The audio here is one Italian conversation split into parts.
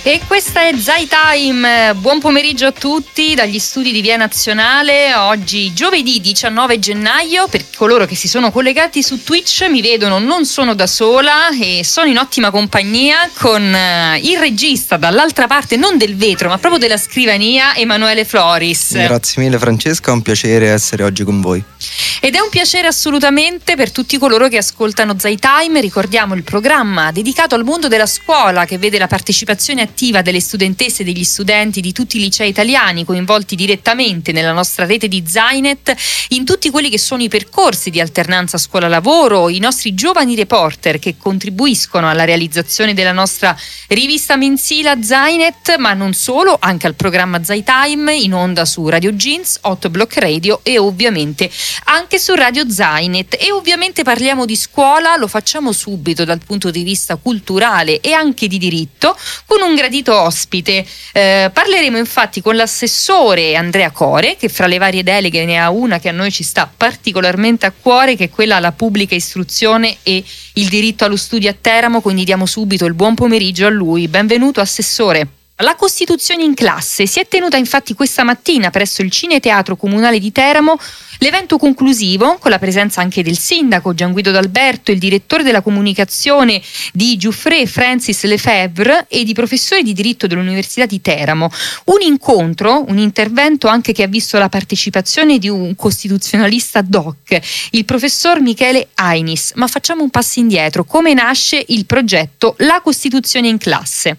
E questa è Zai Time, buon pomeriggio a tutti dagli studi di Via Nazionale. Oggi giovedì 19 gennaio, per coloro che si sono collegati su Twitch mi vedono, non sono da sola e sono in ottima compagnia con il regista dall'altra parte, non del vetro ma proprio della scrivania, Emanuele Floris. Grazie mille Francesca, è un piacere essere oggi con voi. Ed è un piacere assolutamente per tutti coloro che ascoltano Zai Time. Ricordiamo il programma dedicato al mondo della scuola che vede la partecipazione attiva delle studentesse e degli studenti di tutti i licei italiani coinvolti direttamente nella nostra rete di Zainet in tutti quelli che sono i percorsi di alternanza scuola-lavoro, i nostri giovani reporter che contribuiscono alla realizzazione della nostra rivista mensile Zainet, ma non solo, anche al programma Zai Time in onda su Radio Jeans, 8 Block Radio e ovviamente anche su Radio Zainet. E ovviamente parliamo di scuola, lo facciamo subito dal punto di vista culturale e anche di diritto con un gradito ospite. Parleremo infatti con l'assessore Andrea Core, che fra le varie deleghe ne ha una che a noi ci sta particolarmente a cuore, che è quella alla pubblica istruzione e il diritto allo studio a Teramo, quindi diamo subito il buon pomeriggio a lui. Benvenuto assessore. La Costituzione in classe si è tenuta infatti questa mattina presso il Cineteatro Comunale di Teramo, l'evento conclusivo con la presenza anche del sindaco Gianguido D'Alberto, il direttore della comunicazione di Giuffre Francis Lefebvre e di professori di diritto dell'Università di Teramo. Un incontro, un intervento anche che ha visto la partecipazione di un costituzionalista doc, il professor Michele Ainis. Ma facciamo un passo indietro. Come nasce il progetto La Costituzione in classe?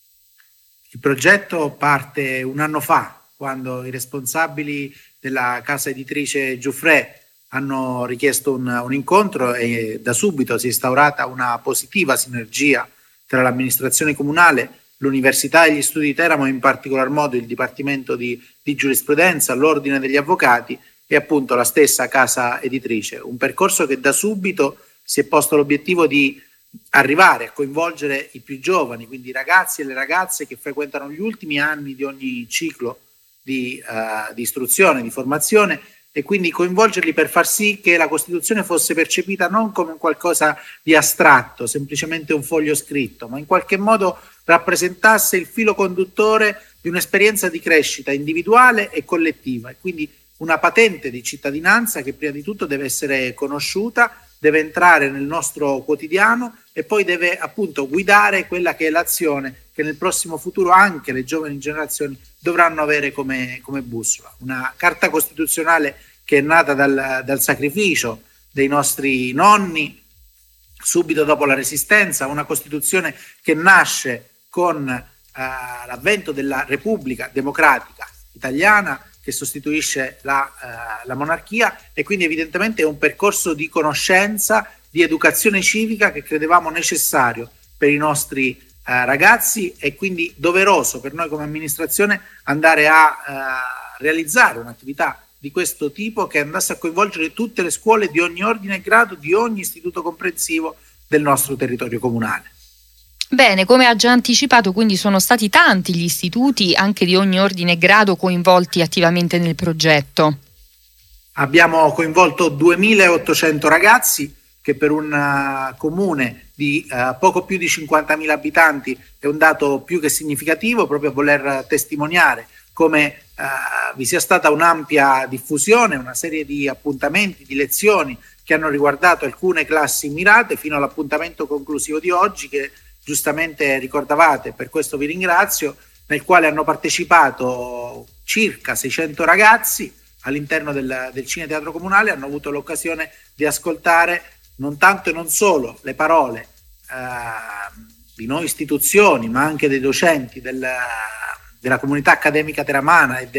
Il progetto parte un anno fa, quando i responsabili della casa editrice Giuffre hanno richiesto un incontro e da subito si è instaurata una positiva sinergia tra l'amministrazione comunale, l'Università e gli Studi di Teramo, in particolar modo il Dipartimento di Giurisprudenza, l'Ordine degli Avvocati e appunto la stessa casa editrice. Un percorso che da subito si è posto l'obiettivo di arrivare a coinvolgere i più giovani, quindi i ragazzi e le ragazze che frequentano gli ultimi anni di ogni ciclo di istruzione, di formazione, e quindi coinvolgerli per far sì che la Costituzione fosse percepita non come qualcosa di astratto, semplicemente un foglio scritto, ma in qualche modo rappresentasse il filo conduttore di un'esperienza di crescita individuale e collettiva, e quindi una patente di cittadinanza che prima di tutto deve essere conosciuta, deve entrare nel nostro quotidiano e poi deve appunto guidare quella che è l'azione che nel prossimo futuro anche le giovani generazioni dovranno avere come bussola. Una carta costituzionale che è nata dal sacrificio dei nostri nonni subito dopo la Resistenza, una Costituzione che nasce con l'avvento della Repubblica Democratica Italiana, che sostituisce la monarchia, e quindi evidentemente è un percorso di conoscenza, di educazione civica che credevamo necessario per i nostri ragazzi, e quindi doveroso per noi come amministrazione andare a realizzare un'attività di questo tipo che andasse a coinvolgere tutte le scuole di ogni ordine e grado, di ogni istituto comprensivo del nostro territorio comunale. Bene, come ha già anticipato, quindi sono stati tanti gli istituti, anche di ogni ordine e grado, coinvolti attivamente nel progetto. Abbiamo coinvolto 2.800 ragazzi, che per un comune di poco più di 50.000 abitanti è un dato più che significativo, proprio a voler testimoniare come vi sia stata un'ampia diffusione, una serie di appuntamenti, di lezioni che hanno riguardato alcune classi mirate, fino all'appuntamento conclusivo di oggi che giustamente ricordavate, per questo vi ringrazio, nel quale hanno partecipato circa 600 ragazzi all'interno del Cineteatro Comunale, hanno avuto l'occasione di ascoltare non tanto e non solo le parole di noi istituzioni, ma anche dei docenti della comunità accademica teramana e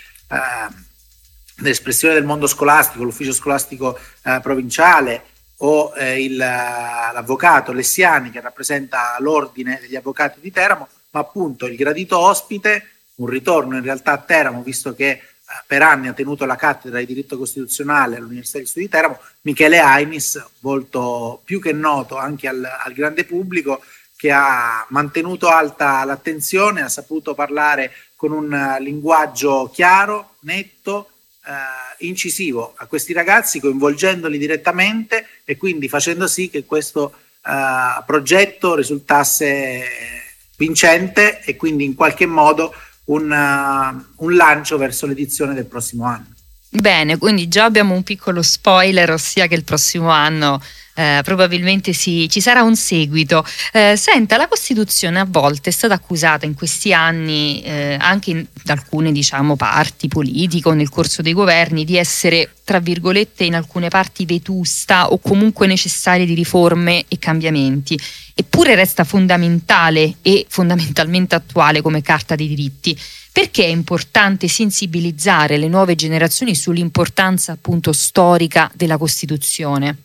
dell'espressione del mondo scolastico, l'ufficio scolastico provinciale, o l'avvocato Lessiani, che rappresenta l'ordine degli avvocati di Teramo, ma appunto il gradito ospite, un ritorno in realtà a Teramo, visto che per anni ha tenuto la cattedra di diritto costituzionale all'Università degli Studi di Teramo, Michele Ainis, volto più che noto anche al grande pubblico, che ha mantenuto alta l'attenzione, ha saputo parlare con un linguaggio chiaro, netto, incisivo a questi ragazzi, coinvolgendoli direttamente e quindi facendo sì che questo progetto risultasse vincente e quindi in qualche modo un lancio verso l'edizione del prossimo anno. Bene, quindi già abbiamo un piccolo spoiler, ossia che il prossimo anno probabilmente ci sarà un seguito. Senta, la Costituzione a volte è stata accusata in questi anni, anche da alcune parti politiche o nel corso dei governi, di essere, tra virgolette, in alcune parti vetusta o comunque necessaria di riforme e cambiamenti. Eppure resta fondamentale e fondamentalmente attuale come Carta dei diritti. Perché è importante sensibilizzare le nuove generazioni sull'importanza appunto storica della Costituzione?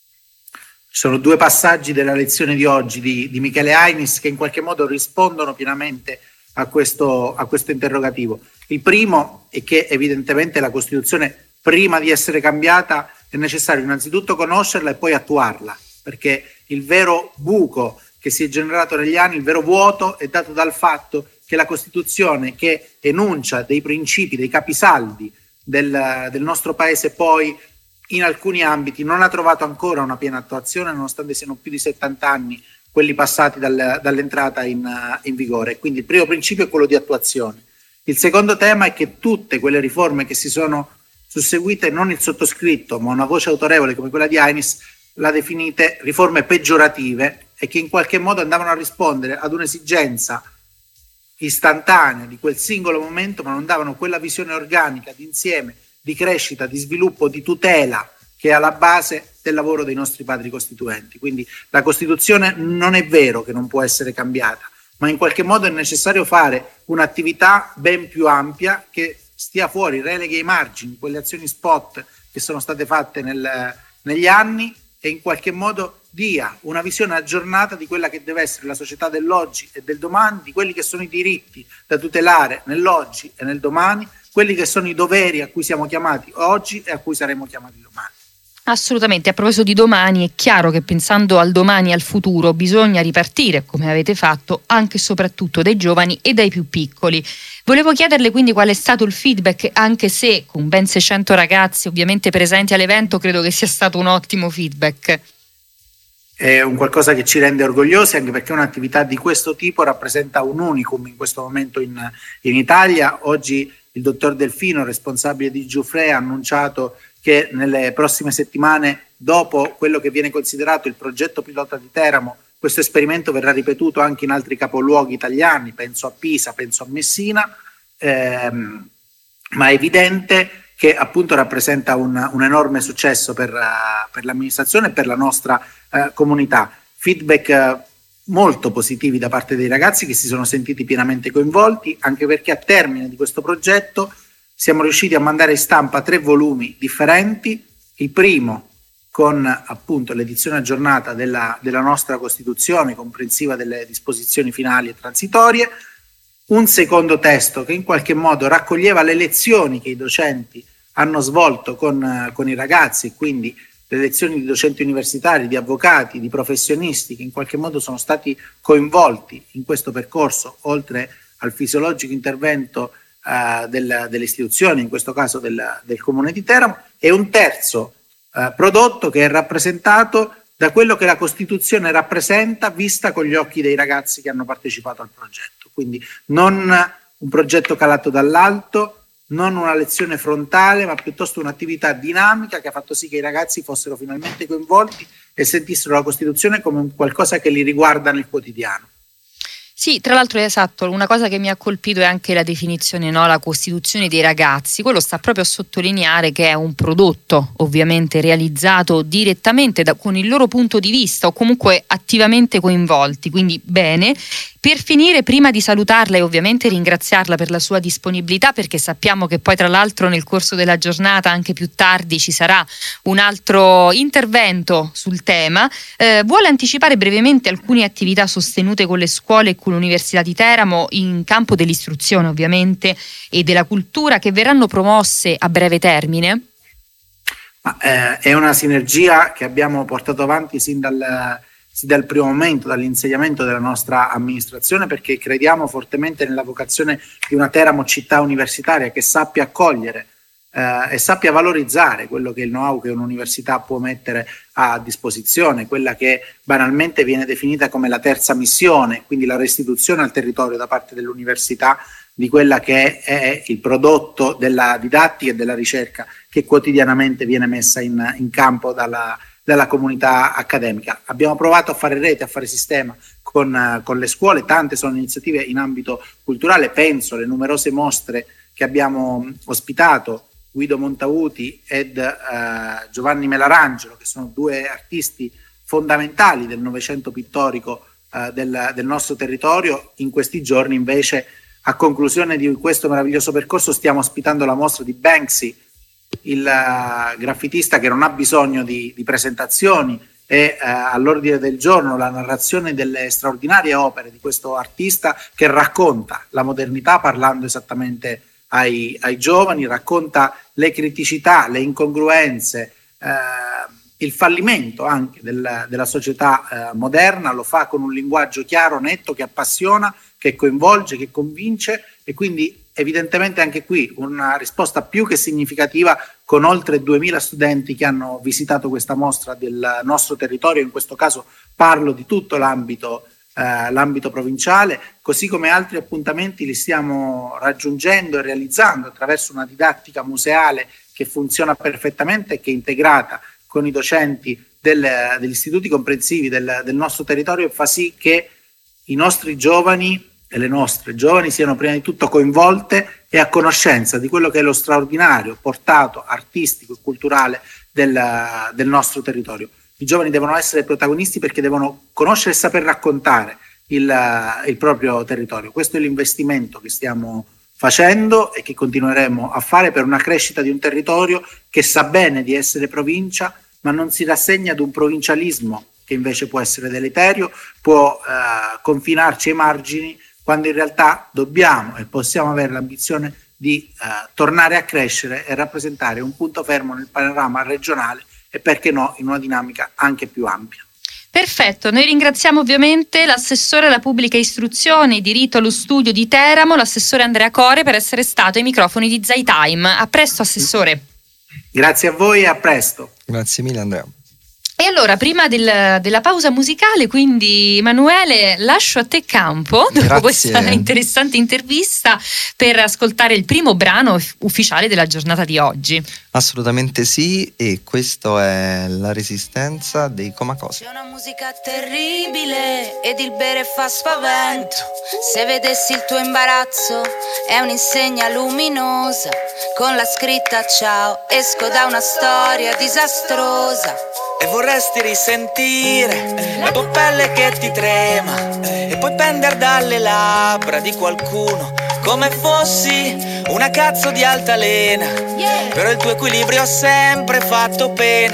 Ci sono due passaggi della lezione di oggi di Michele Ainis che in qualche modo rispondono pienamente a questo interrogativo. Il primo è che evidentemente la Costituzione, prima di essere cambiata, è necessario innanzitutto conoscerla e poi attuarla, perché il vero buco che si è generato negli anni, il vero vuoto, è dato dal fatto che la Costituzione, che enuncia dei principi, dei capisaldi del nostro Paese, poi in alcuni ambiti non ha trovato ancora una piena attuazione, nonostante siano più di 70 anni quelli passati dall'entrata in vigore. Quindi il primo principio è quello di attuazione. Il secondo tema è che tutte quelle riforme che si sono susseguite, non il sottoscritto, ma una voce autorevole come quella di Ainis, l'ha definite riforme peggiorative e che in qualche modo andavano a rispondere ad un'esigenza istantanea di quel singolo momento, ma non davano quella visione organica d'insieme, di crescita, di sviluppo, di tutela che è alla base del lavoro dei nostri padri costituenti. Quindi la Costituzione non è vero che non può essere cambiata, ma in qualche modo è necessario fare un'attività ben più ampia che stia fuori, releghi ai margini quelle azioni spot che sono state fatte negli anni e in qualche modo dia una visione aggiornata di quella che deve essere la società dell'oggi e del domani, di quelli che sono i diritti da tutelare nell'oggi e nel domani, quelli che sono i doveri a cui siamo chiamati oggi e a cui saremo chiamati domani. Assolutamente, a proposito di domani, è chiaro che pensando al domani e al futuro bisogna ripartire, come avete fatto, anche e soprattutto dai giovani e dai più piccoli. Volevo chiederle quindi qual è stato il feedback, anche se con ben 600 ragazzi ovviamente presenti all'evento credo che sia stato un ottimo feedback. È un qualcosa che ci rende orgogliosi, anche perché un'attività di questo tipo rappresenta un unicum in questo momento in Italia. Oggi il dottor Delfino, responsabile di Giuffre, ha annunciato che nelle prossime settimane, dopo quello che viene considerato il progetto pilota di Teramo, questo esperimento verrà ripetuto anche in altri capoluoghi italiani, penso a Pisa, penso a Messina, ma è evidente che appunto rappresenta un enorme successo per l'amministrazione e per la nostra comunità. Feedback molto positivi da parte dei ragazzi che si sono sentiti pienamente coinvolti, anche perché a termine di questo progetto siamo riusciti a mandare in stampa 3 volumi differenti, il primo con appunto l'edizione aggiornata della nostra Costituzione, comprensiva delle disposizioni finali e transitorie, un secondo testo che in qualche modo raccoglieva le lezioni che i docenti hanno svolto con i ragazzi, quindi le lezioni di docenti universitari, di avvocati, di professionisti che in qualche modo sono stati coinvolti in questo percorso, oltre al fisiologico intervento delle istituzioni, in questo caso del Comune di Teramo, e un terzo prodotto che è rappresentato da quello che la Costituzione rappresenta vista con gli occhi dei ragazzi che hanno partecipato al progetto. Quindi non un progetto calato dall'alto, non una lezione frontale, ma piuttosto un'attività dinamica che ha fatto sì che i ragazzi fossero finalmente coinvolti e sentissero la Costituzione come un qualcosa che li riguarda nel quotidiano. Sì, tra l'altro è esatto, una cosa che mi ha colpito è anche la definizione, no? La Costituzione dei ragazzi. Quello sta proprio a sottolineare che è un prodotto ovviamente realizzato direttamente con il loro punto di vista o comunque attivamente coinvolti, quindi bene. Per finire, prima di salutarla e ovviamente ringraziarla per la sua disponibilità, perché sappiamo che poi tra l'altro nel corso della giornata, anche più tardi, ci sarà un altro intervento sul tema, vuole anticipare brevemente alcune attività sostenute con le scuole e con l'Università di Teramo in campo dell'istruzione ovviamente e della cultura che verranno promosse a breve termine? È una sinergia che abbiamo portato avanti sin dal primo momento, dall'insediamento della nostra amministrazione, perché crediamo fortemente nella vocazione di una Teramo città universitaria che sappia accogliere e sappia valorizzare quello che è il know-how che un'università può mettere a disposizione, quella che banalmente viene definita come la terza missione, quindi la restituzione al territorio da parte dell'università di quella che è il prodotto della didattica e della ricerca che quotidianamente viene messa in campo dalla comunità accademica. Abbiamo provato a fare rete, a fare sistema con le scuole, tante sono iniziative in ambito culturale, penso alle numerose mostre che abbiamo ospitato, Guido Montauti ed Giovanni Melarangelo, che sono due artisti fondamentali del Novecento pittorico del nostro territorio. In questi giorni invece, a conclusione di questo meraviglioso percorso, stiamo ospitando la mostra di Banksy, il graffitista che non ha bisogno di presentazioni, e all'ordine del giorno la narrazione delle straordinarie opere di questo artista che racconta la modernità parlando esattamente ai giovani, racconta le criticità, le incongruenze, il fallimento anche della società moderna, lo fa con un linguaggio chiaro, netto, che appassiona, che coinvolge, che convince, e quindi evidentemente anche qui una risposta più che significativa, con oltre 2000 studenti che hanno visitato questa mostra del nostro territorio. In questo caso parlo di tutto l'ambito provinciale, così come altri appuntamenti li stiamo raggiungendo e realizzando attraverso una didattica museale che funziona perfettamente e che è integrata con i docenti degli istituti comprensivi del nostro territorio, e fa sì che i nostri giovani e le nostre giovani siano prima di tutto coinvolte e a conoscenza di quello che è lo straordinario portato artistico e culturale del nostro territorio. I giovani devono essere protagonisti perché devono conoscere e saper raccontare il proprio territorio. Questo è l'investimento che stiamo facendo e che continueremo a fare per una crescita di un territorio che sa bene di essere provincia, ma non si rassegna ad un provincialismo che invece può essere deleterio, può confinarci ai margini, quando in realtà dobbiamo e possiamo avere l'ambizione di tornare a crescere e rappresentare un punto fermo nel panorama regionale e, perché no, in una dinamica anche più ampia. Perfetto, noi ringraziamo ovviamente l'assessore alla pubblica istruzione e diritto allo studio di Teramo, l'assessore Andrea Core, per essere stato ai microfoni di Zaytime. A presto, assessore. Grazie a voi e a presto. Grazie mille, Andrea. E allora, prima della pausa musicale, quindi Emanuele, lascio a te campo, dopo questa interessante intervista, per ascoltare il primo brano ufficiale della giornata di oggi. Assolutamente sì, e questo è La Resistenza dei Comacose. C'è una musica terribile ed il bere fa spavento. Se vedessi il tuo imbarazzo, è un'insegna luminosa con la scritta ciao, esco da una storia disastrosa. E vorresti risentire la tua pelle che ti trema e poi pendere dalle labbra di qualcuno come fossi una cazzo di altalena. Però il tuo equilibrio ha sempre fatto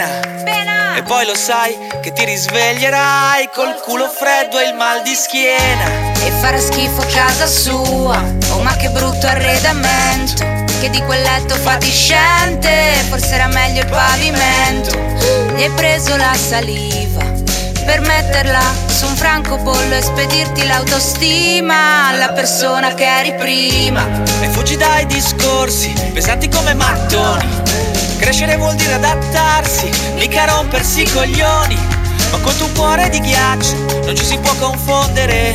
pena. E poi lo sai che ti risveglierai col culo freddo e il mal di schiena. E farà schifo a casa sua, oh ma che brutto arredamento, che di quel letto fatiscente forse era meglio il pavimento. Gli hai preso la saliva per metterla su un francobollo e spedirti l'autostima alla persona che eri prima. E fuggi dai discorsi pesanti come mattoni. Crescere vuol dire adattarsi, mica rompersi i coglioni. Ma col tuo cuore di ghiaccio non ci si può confondere.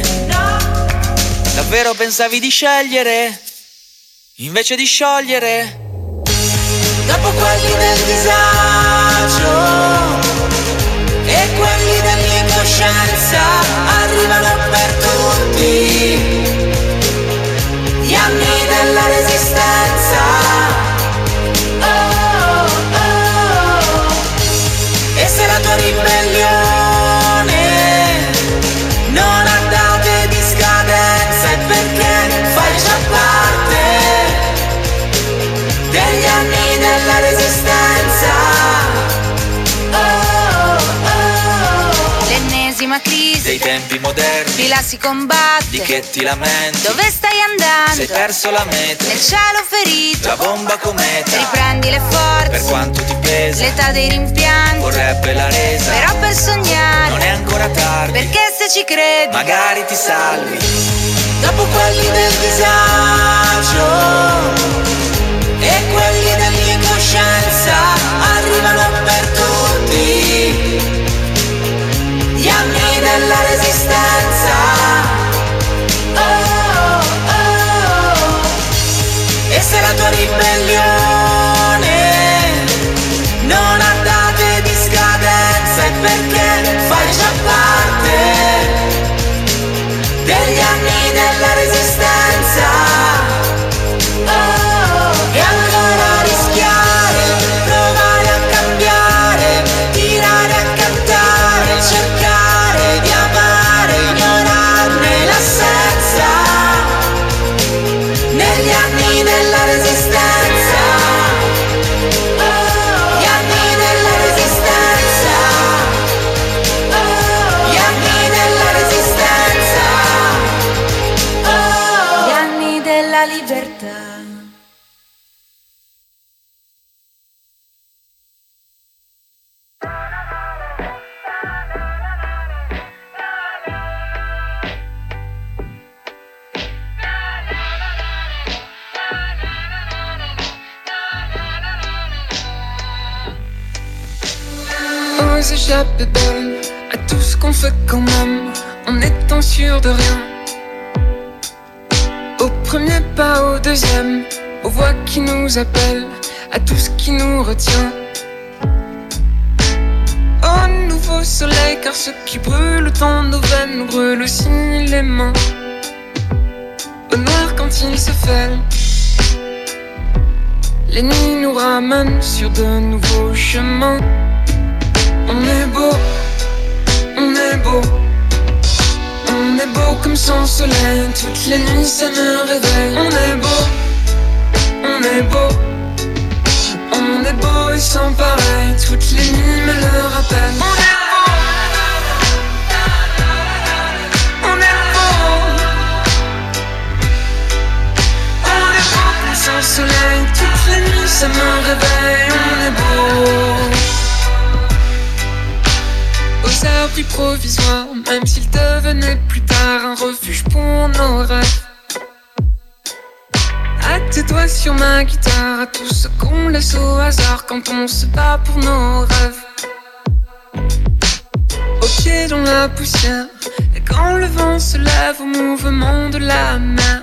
Davvero pensavi di scegliere invece di sciogliere? Dopo quelli del disagio e quelli dell'incoscienza arrivano per tutti gli anni della resistenza. Oh, oh. E se la tua ribellione non ha date di scadenza, è perché fai già parte degli anni della resistenza. Oh, oh. L'ennesima crisi dei tempi moderni, di là si combatte. Di che ti lamenti? Dove stai andando? Sei perso la meta. Nel cielo ferito, la bomba cometa. Riprendi le forze, per quanto ti pesa. L'età dei rimpianti vorrebbe la resa. Però per sognare non è ancora tardi, perché se ci credi magari ti salvi. Dopo quelli del disagio e quelli dell'incontro adolescenza arrivano per tutti, gli anni della resistenza. Oh, oh. E se la tua ribellione non ha date di scadenza, è perché fai già parte degli anni della resistenza. Oh, e ancora rischiare, provare a cambiare, tirare a cantare, cercare di amare, ignorarne l'assenza, negli anni della resistenza. Oh, gli anni della resistenza. Oh, gli anni della resistenza. Oh, gli anni della libertà. Aux échappées belles, à tout ce qu'on fait quand même, en étant sûr de rien. Au premier pas, au deuxième, aux voix qui nous appellent, à tout ce qui nous retient. Au nouveau soleil, car ce qui brûle dans nos veines nous brûle aussi les mains. Au noir quand il se fait, les nuits nous ramènent sur de nouveaux chemins. On est beau, on est beau, on est beau comme son soleil. Toutes les nuits ça me réveille. On est beau, on est beau, on est beau et sans pareil. Toutes les nuits me le rappellent. On est beau, on est beau, on est beau comme son soleil. Toutes les nuits ça me réveille. On est beau. Aux abris provisoires, même s'ils devenaient plus tard un refuge pour nos rêves. À tes doigts sur ma guitare, à tout ce qu'on laisse au hasard quand on se bat pour nos rêves. Au pied dans la poussière, et quand le vent se lève au mouvement de la mer.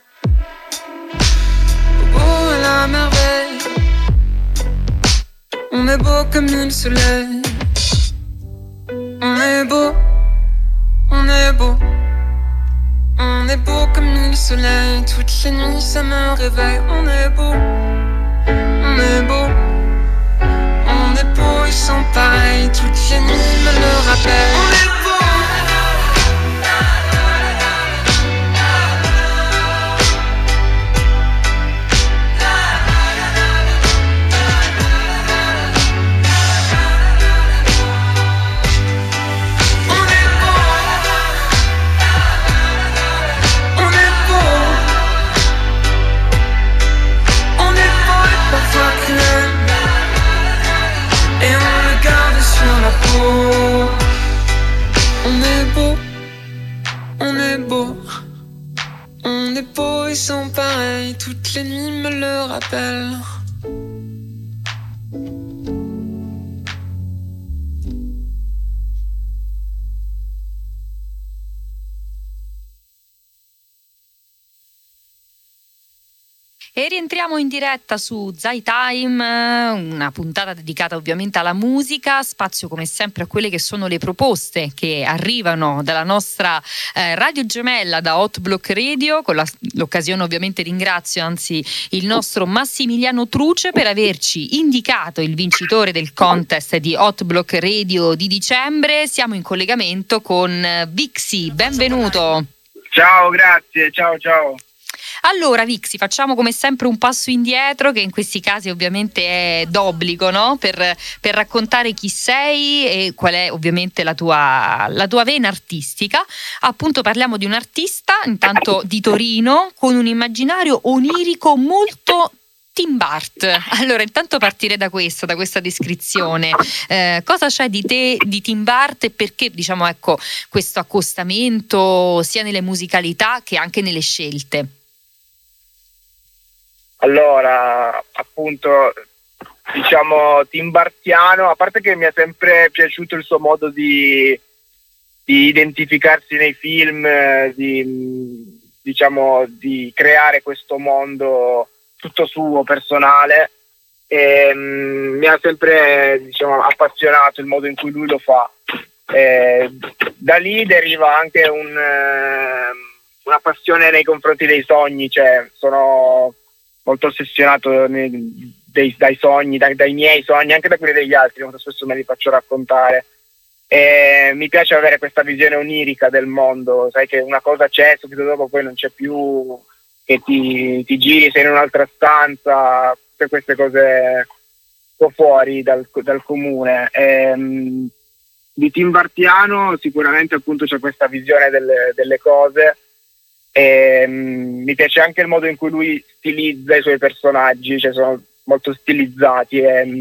Au beau à la merveille, on est beau comme le soleil. On est beau, on est beau, on est beau comme le soleil. Toutes les nuits ça me réveille. On est beau, on est beau, on est beau et sans pareil. Toutes les nuits me le rappellent. On est beau. On est beau, on est beau, on est beau et sans pareil. Toutes les nuits me le rappellent. E rientriamo in diretta su Zai Time, una puntata dedicata ovviamente alla musica, spazio come sempre a quelle che sono le proposte che arrivano dalla nostra radio gemella, da Hot Block Radio. Con l'occasione ovviamente ringrazio anzi il nostro Massimiliano Truce per averci indicato il vincitore del contest di Hot Block Radio di dicembre. Siamo in collegamento con Vixi, benvenuto. Ciao, grazie, ciao. Allora Vixi, facciamo come sempre un passo indietro, che in questi casi ovviamente è d'obbligo, no? Per raccontare chi sei e qual è ovviamente la tua vena artistica. Appunto parliamo di un artista intanto di Torino con un immaginario onirico molto Tim Bart. Allora intanto partire da questa descrizione. Cosa c'è di te, di Tim Bart, e perché diciamo ecco questo accostamento sia nelle musicalità che anche nelle scelte? Allora, appunto, diciamo, timbartiano, a parte che mi è sempre piaciuto il suo modo di identificarsi nei film, diciamo, di creare questo mondo tutto suo, personale, e mi ha sempre, diciamo, appassionato il modo in cui lui lo fa. Da lì deriva anche una passione nei confronti dei sogni, cioè sono molto ossessionato dai sogni, dai miei sogni, anche da quelli degli altri, molto spesso me li faccio raccontare. Mi piace avere questa visione onirica del mondo, sai che una cosa c'è, subito dopo poi non c'è più, che ti giri, sei in un'altra stanza, tutte queste cose un po' fuori dal comune. Di Timbartiano sicuramente appunto c'è questa visione delle cose, mi piace anche il modo in cui lui stilizza i suoi personaggi, cioè sono molto stilizzati,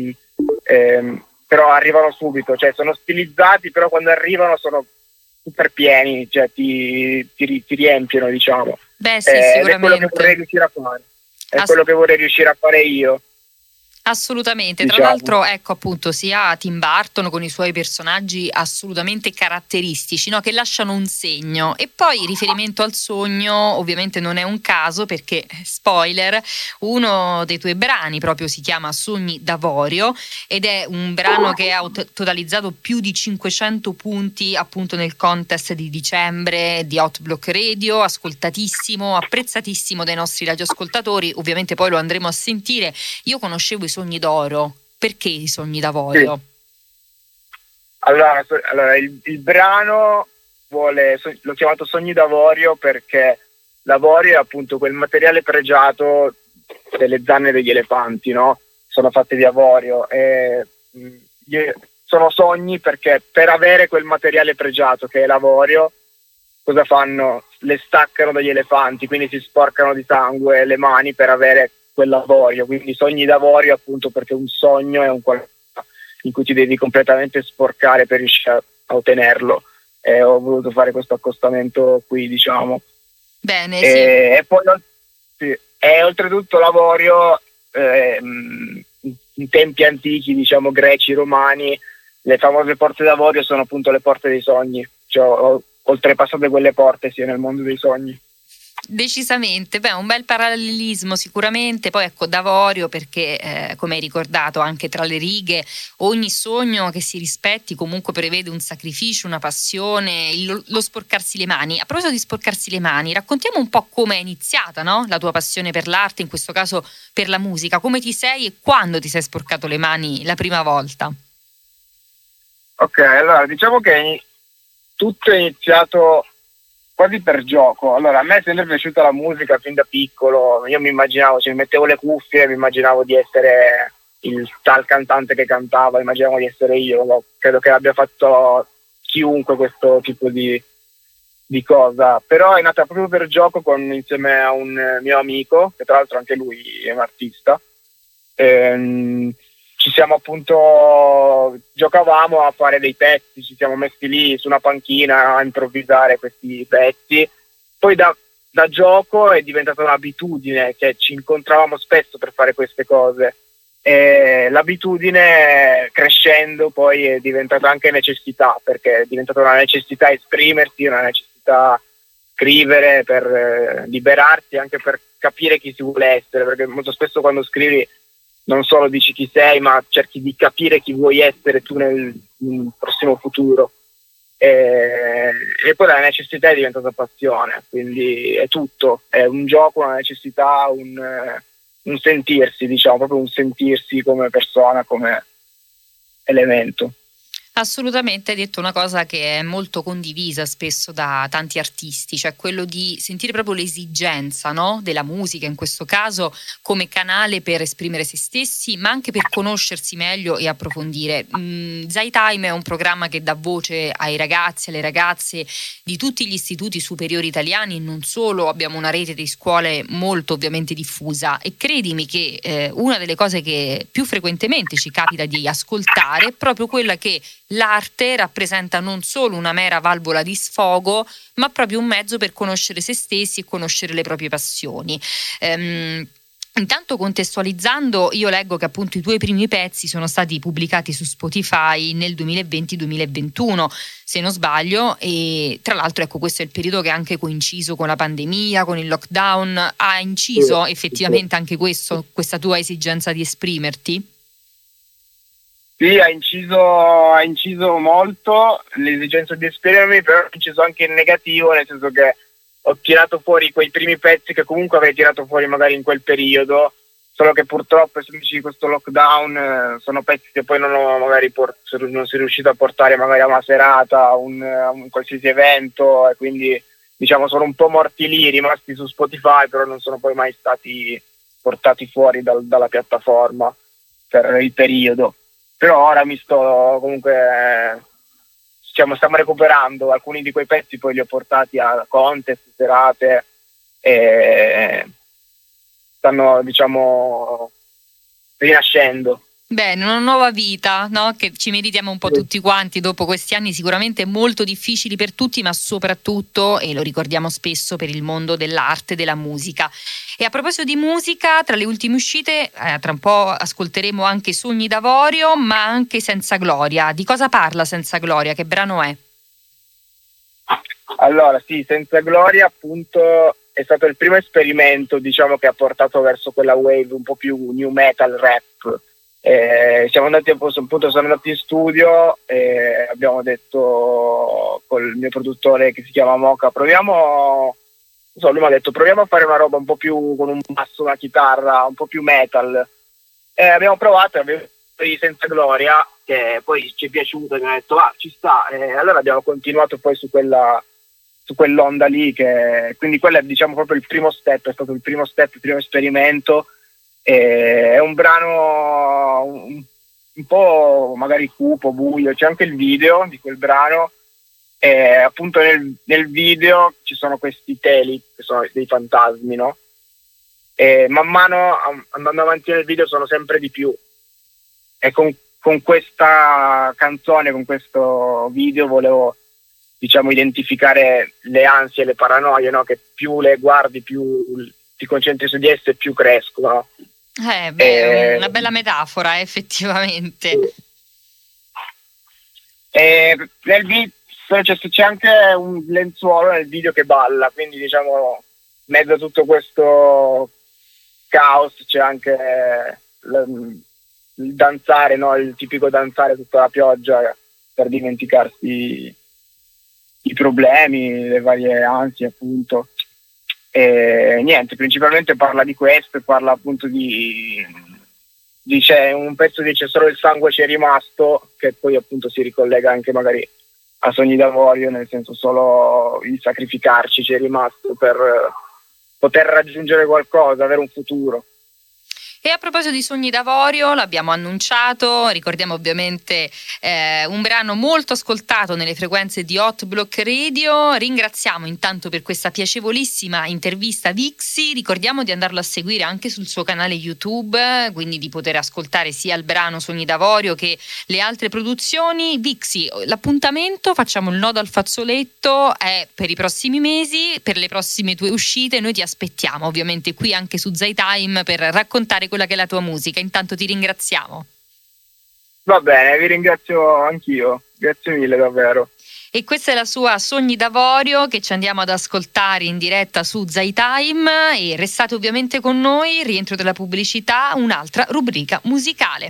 però arrivano subito, cioè sono stilizzati, però quando arrivano sono super pieni, cioè ti riempiono, diciamo. Beh, sì, ed è quello che vorrei riuscire a fare, è quello che vorrei riuscire a fare io. Assolutamente, diciamo. Tra l'altro ecco appunto sia Tim Burton con i suoi personaggi assolutamente caratteristici, no? Che lasciano un segno, e poi il riferimento al sogno ovviamente non è un caso perché, spoiler, uno dei tuoi brani proprio si chiama Sogni d'Avorio ed è un brano che ha totalizzato più di 500 punti appunto nel contest di dicembre di Outblock Radio, ascoltatissimo, apprezzatissimo dai nostri radioascoltatori, ovviamente poi lo andremo a sentire. Io conoscevo i Sogni d'Oro, perché i Sogni d'Avorio? Sì. Allora il brano l'ho chiamato Sogni d'Avorio perché l'avorio è appunto quel materiale pregiato delle zanne degli elefanti, no? Sono fatte di avorio, e sono sogni perché per avere quel materiale pregiato che è l'avorio, cosa fanno? Le staccano dagli elefanti, quindi si sporcano di sangue le mani per avere quell'avorio, quindi Sogni d'Avorio appunto perché un sogno è un qualcosa in cui ti devi completamente sporcare per riuscire a ottenerlo, e ho voluto fare questo accostamento qui, diciamo. Bene, sì. E poi sì, e oltretutto l'avorio in tempi antichi, diciamo greci, romani, le famose porte d'avorio sono appunto le porte dei sogni, cioè ho oltrepassato quelle porte sia nel mondo dei sogni. Decisamente, un bel parallelismo sicuramente, poi ecco d'avorio perché come hai ricordato anche tra le righe ogni sogno che si rispetti comunque prevede un sacrificio, una passione, lo sporcarsi le mani. A proposito di sporcarsi le mani, raccontiamo un po' come è iniziata, no? La tua passione per l'arte, in questo caso per la musica, come ti sei e quando ti sei sporcato le mani la prima volta? Ok, allora diciamo che tutto è iniziato quasi per gioco. Allora, a me è sempre piaciuta la musica fin da piccolo, io mi immaginavo, mi mettevo le cuffie, mi immaginavo di essere il tal cantante che cantava, immaginavo di essere io, credo che abbia fatto chiunque questo tipo di cosa, però è nata proprio per gioco insieme a un mio amico, che tra l'altro anche lui è un artista. Ci siamo appunto, giocavamo a fare dei pezzi, ci siamo messi lì su una panchina a improvvisare questi pezzi, poi da gioco è diventata un'abitudine, che ci incontravamo spesso per fare queste cose, e l'abitudine crescendo poi è diventata anche necessità, perché è diventata una necessità esprimersi, una necessità scrivere per liberarsi, anche per capire chi si vuole essere, perché molto spesso quando scrivi non solo dici chi sei, ma cerchi di capire chi vuoi essere tu nel prossimo futuro. E poi la necessità è diventata passione, quindi è tutto, è un gioco, una necessità, un sentirsi, diciamo, proprio un sentirsi come persona, come elemento. Assolutamente, hai detto una cosa che è molto condivisa spesso da tanti artisti, cioè quello di sentire proprio l'esigenza, no? Della musica in questo caso come canale per esprimere se stessi, ma anche per conoscersi meglio e approfondire. Zaytime è un programma che dà voce ai ragazzi, alle ragazze di tutti gli istituti superiori italiani e non solo, abbiamo una rete di scuole molto ovviamente diffusa, e credimi che una delle cose che più frequentemente ci capita di ascoltare è proprio quella che l'arte rappresenta non solo una mera valvola di sfogo, ma proprio un mezzo per conoscere se stessi e conoscere le proprie passioni. Intanto, contestualizzando, io leggo che appunto i tuoi primi pezzi sono stati pubblicati su Spotify nel 2020-2021, se non sbaglio, e tra l'altro ecco, questo è il periodo che è anche coinciso con la pandemia, con il lockdown. Ha inciso effettivamente anche questo, questa tua esigenza di esprimerti? Sì, ha inciso molto l'esigenza di esprimermi, però ha inciso anche in negativo, nel senso che ho tirato fuori quei primi pezzi che comunque avrei tirato fuori magari in quel periodo, solo che purtroppo, essendoci di questo lockdown, sono pezzi che poi non ho magari non sono riuscito a portare magari a una serata, a un qualsiasi evento, e quindi diciamo sono un po' morti lì, rimasti su Spotify, però non sono poi mai stati portati fuori dalla piattaforma per il periodo. Però ora mi sto comunque... stiamo recuperando alcuni di quei pezzi, poi li ho portati a contest, serate, e stanno, diciamo, rinascendo. Bene, una nuova vita, no? Che ci meritiamo un po' tutti quanti dopo questi anni sicuramente molto difficili per tutti, ma soprattutto, e lo ricordiamo spesso, per il mondo dell'arte e della musica. E a proposito di musica, tra le ultime uscite, tra un po' ascolteremo anche Sogni d'Avorio, ma anche Senza Gloria. Di cosa parla Senza Gloria? Che brano è? Allora, sì, Senza Gloria appunto è stato il primo esperimento, diciamo, che ha portato verso quella wave un po' più new metal rap. Sono andati in studio e abbiamo detto col mio produttore, che si chiama Mocha, lui mi ha detto proviamo a fare una roba un po' più con un basso, una chitarra un po' più metal, e abbiamo provato, abbiamo fatto Senza Gloria, che poi ci è piaciuto e mi ha detto ci sta, e allora abbiamo continuato poi su quell'onda lì, quindi quello è, diciamo, proprio il primo step, è stato il primo esperimento. È un brano un po' magari cupo, buio, c'è anche il video di quel brano, e appunto nel video ci sono questi teli che sono dei fantasmi, no? E man mano andando avanti nel video sono sempre di più, e con questa canzone, con questo video volevo, diciamo, identificare le ansie e le paranoie, no? Che più le guardi, più ti concentri su di esse, più crescono. Una bella metafora, effettivamente. Nel video c'è anche un lenzuolo nel video che balla, quindi diciamo in mezzo a tutto questo caos c'è anche il danzare, no? Il tipico danzare sotto la pioggia per dimenticarsi i problemi, le varie ansie, appunto. E niente, principalmente parla di questo, parla appunto dice un pezzo, dice solo il sangue ci è rimasto, che poi appunto si ricollega anche magari a Sogni d'Avorio, nel senso solo il sacrificarci ci è rimasto per poter raggiungere qualcosa, avere un futuro. E a proposito di Sogni d'Avorio, l'abbiamo annunciato, ricordiamo ovviamente un brano molto ascoltato nelle frequenze di Hot Block Radio. Ringraziamo intanto per questa piacevolissima intervista Vixi, ricordiamo di andarlo a seguire anche sul suo canale YouTube, quindi di poter ascoltare sia il brano Sogni d'Avorio che le altre produzioni. Vixi, l'appuntamento, facciamo il nodo al fazzoletto, è per i prossimi mesi, per le prossime tue uscite. Noi ti aspettiamo ovviamente qui anche su Zaytime per raccontare quella che è la tua musica. Intanto ti ringraziamo. Va bene, vi ringrazio anch'io, grazie mille davvero. E questa è la sua Sogni d'Avorio, che ci andiamo ad ascoltare in diretta su Zaytime, e restate ovviamente con noi. Rientro della pubblicità, un'altra rubrica musicale.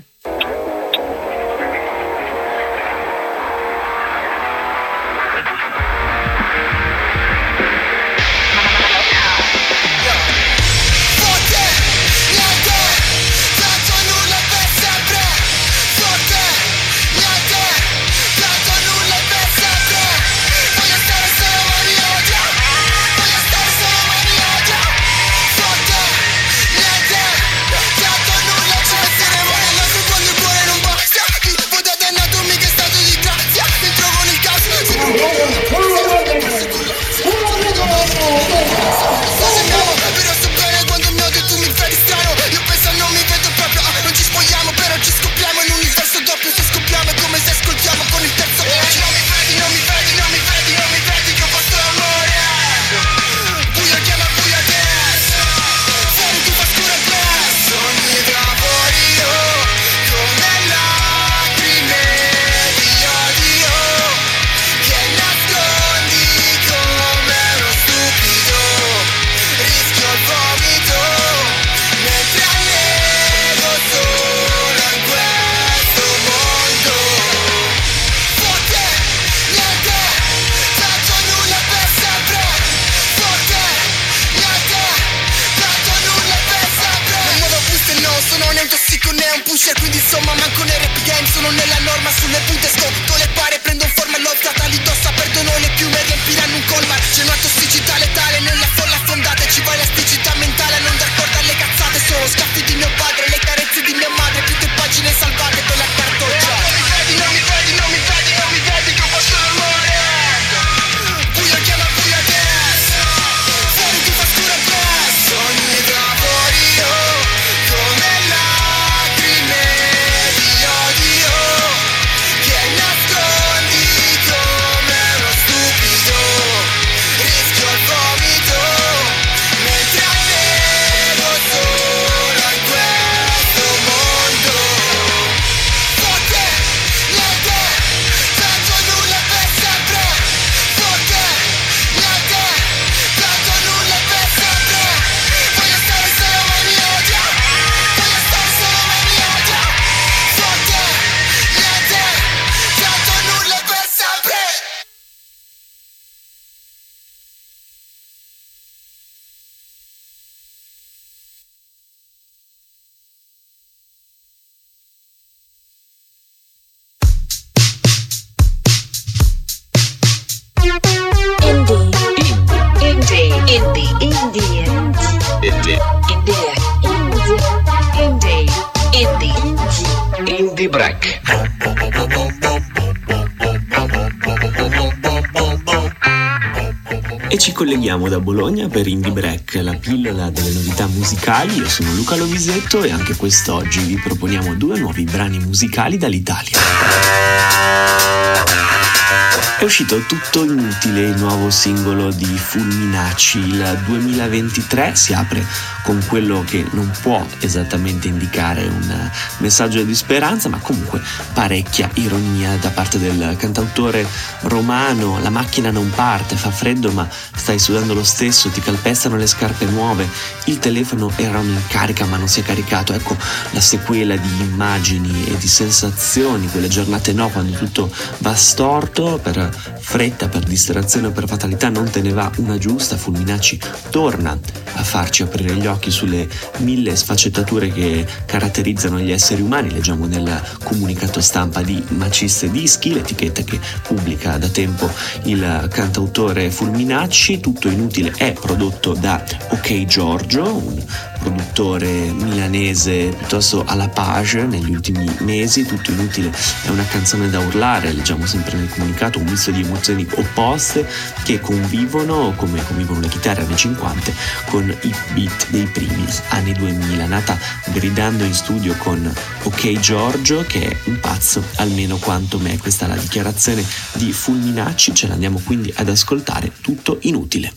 Niente, tanto nulla, ci metteremo nello luce, quindi insomma manco nei rap game. Sono nella norma, sulle punte scotto le pare. Prendo un forma e l'ho tali dossa, perdono le piume, riempiranno un colmar. C'è una tossicità letale nella folla affondata. E ci vuole elasticità mentale a non dar corda alle cazzate. Sono scaffi di mio padre, le carezze di mia madre, più che pagine salvate per la cartoccia. Non mi vedi, non mi vedi, non mi vedi, non mi vedi che posso morire. Buio chiama buio adesso, fuori ti fa scuro presso. Ogni lavorio come lacrime di odio che nascondi come uno stupido. Rischio il vomito mentre avevo solo in questo mondo. Forte, niente, tanto nulla per sempre. Forte, niente, tanto nulla per sempre. Voglio stare solo ma mi odia. Voglio stare solo ma mi odia. Forte, niente, tanto nulla per sempre. Indie Break. E ci colleghiamo da Bologna per Indie Break, la pillola delle novità musicali. Io sono Luca Lovisetto e anche quest'oggi vi proponiamo 2 nuovi brani musicali dall'Italia. È uscito Tutto Inutile, il nuovo singolo di Fulminacci. Il 2023 si apre con quello che non può esattamente indicare un messaggio di speranza, ma comunque parecchia ironia da parte del cantautore romano. La macchina non parte, fa freddo ma stai sudando lo stesso, ti calpestano le scarpe nuove, il telefono era in carica ma non si è caricato. Ecco la sequela di immagini e di sensazioni, quelle giornate no, quando tutto va storto, per fretta, per distrazione o per fatalità non te ne va una giusta. Fulminacci torna a farci aprire gli occhi sulle 1000 sfaccettature che caratterizzano gli esseri umani. Leggiamo nel comunicato stampa di Maciste Dischi, l'etichetta che pubblica da tempo il cantautore Fulminacci. Tutto Inutile è prodotto da Ok Giorgio, un produttore milanese piuttosto alla page negli ultimi mesi. Tutto Inutile è una canzone da urlare, leggiamo sempre nel comunicato, un misto di emozioni opposte che convivono come convivono le chitarre anni 50 con i beat dei primi anni 2000. Nata gridando in studio con Ok Giorgio, che è un pazzo almeno quanto me. Questa è la dichiarazione di Fulminacci, ce l'andiamo quindi ad ascoltare. Tutto Inutile.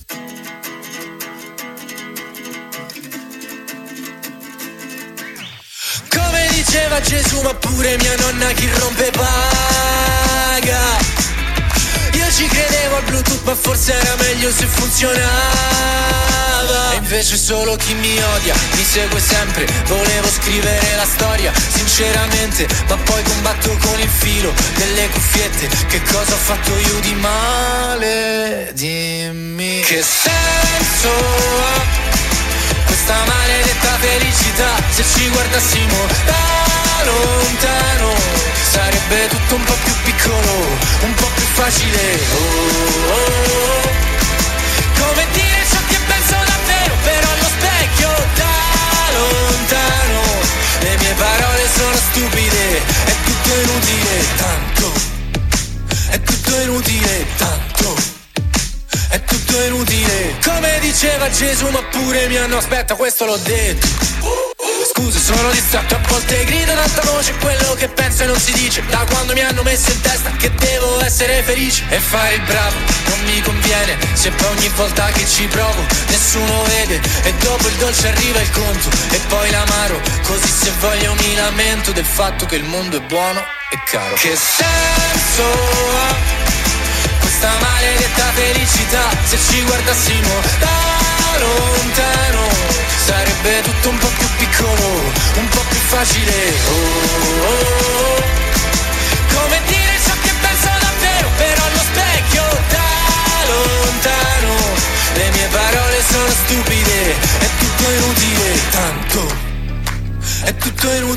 Diceva Gesù, ma pure mia nonna, chi rompe paga. Io ci credevo al Bluetooth, ma forse era meglio se funzionava. E invece solo chi mi odia mi segue sempre. Volevo scrivere la storia sinceramente, ma poi combatto con il filo delle cuffiette. Che cosa ho fatto io di male? Dimmi. Che senso ha questa maledetta felicità? Se ci guardassimo da lontano sarebbe tutto un po' più piccolo, un po' più facile. Oh, oh, oh. Come dire ciò che penso davvero, però allo specchio da lontano le mie parole sono stupide. È tutto inutile, tanto. È tutto inutile, tanto. È tutto inutile. Come diceva Gesù, ma pure mi hanno... Aspetta, questo l'ho detto. Scusa, sono distratto, a volte grido tanta voce quello che penso e non si dice. Da quando mi hanno messo in testa che devo essere felice e fare il bravo non mi conviene, se poi ogni volta che ci provo nessuno vede. E dopo il dolce arriva il conto e poi l'amaro. Così se voglio mi lamento del fatto che il mondo è buono e caro. Che senso ha questa maledetta felicità? Se ci guardassimo da lontano sarebbe tutto un po' più piccolo, un po' più facile. Oh, oh, oh. Come dire ciò che penso davvero, però allo specchio da lontano le mie parole sono stupide. È tutto inutile, tanto. È tutto inutile,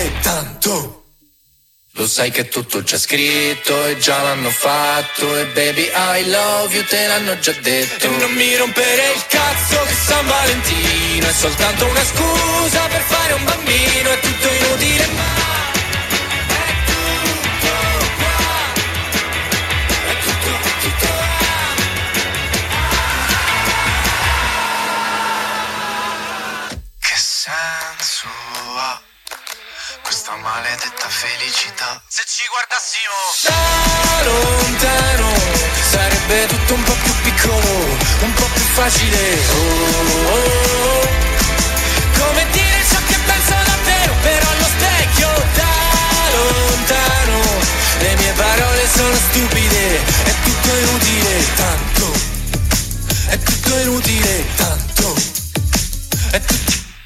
tanto. Lo sai che tutto già scritto e già l'hanno fatto. E baby I love you te l'hanno già detto. E non mi rompere il cazzo che San Valentino è soltanto una scusa per fare un bambino. È tutto inutile ma è tutto qua. È tutto Che senso ha questa maledetta felicità? Se ci guardassimo da lontano sarebbe tutto un po' più piccolo, un po' più facile. Oh, oh, oh. Come dire ciò che penso davvero, però allo specchio da lontano le mie parole sono stupide. È tutto inutile, tanto. È tutto inutile, tanto. È tutto.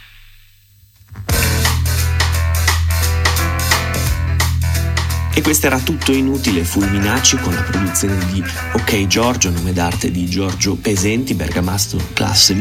E questo era Tutto inutile, Fulminacci, con la produzione di Ok Giorgio, nome d'arte di Giorgio Pesenti, bergamasco classe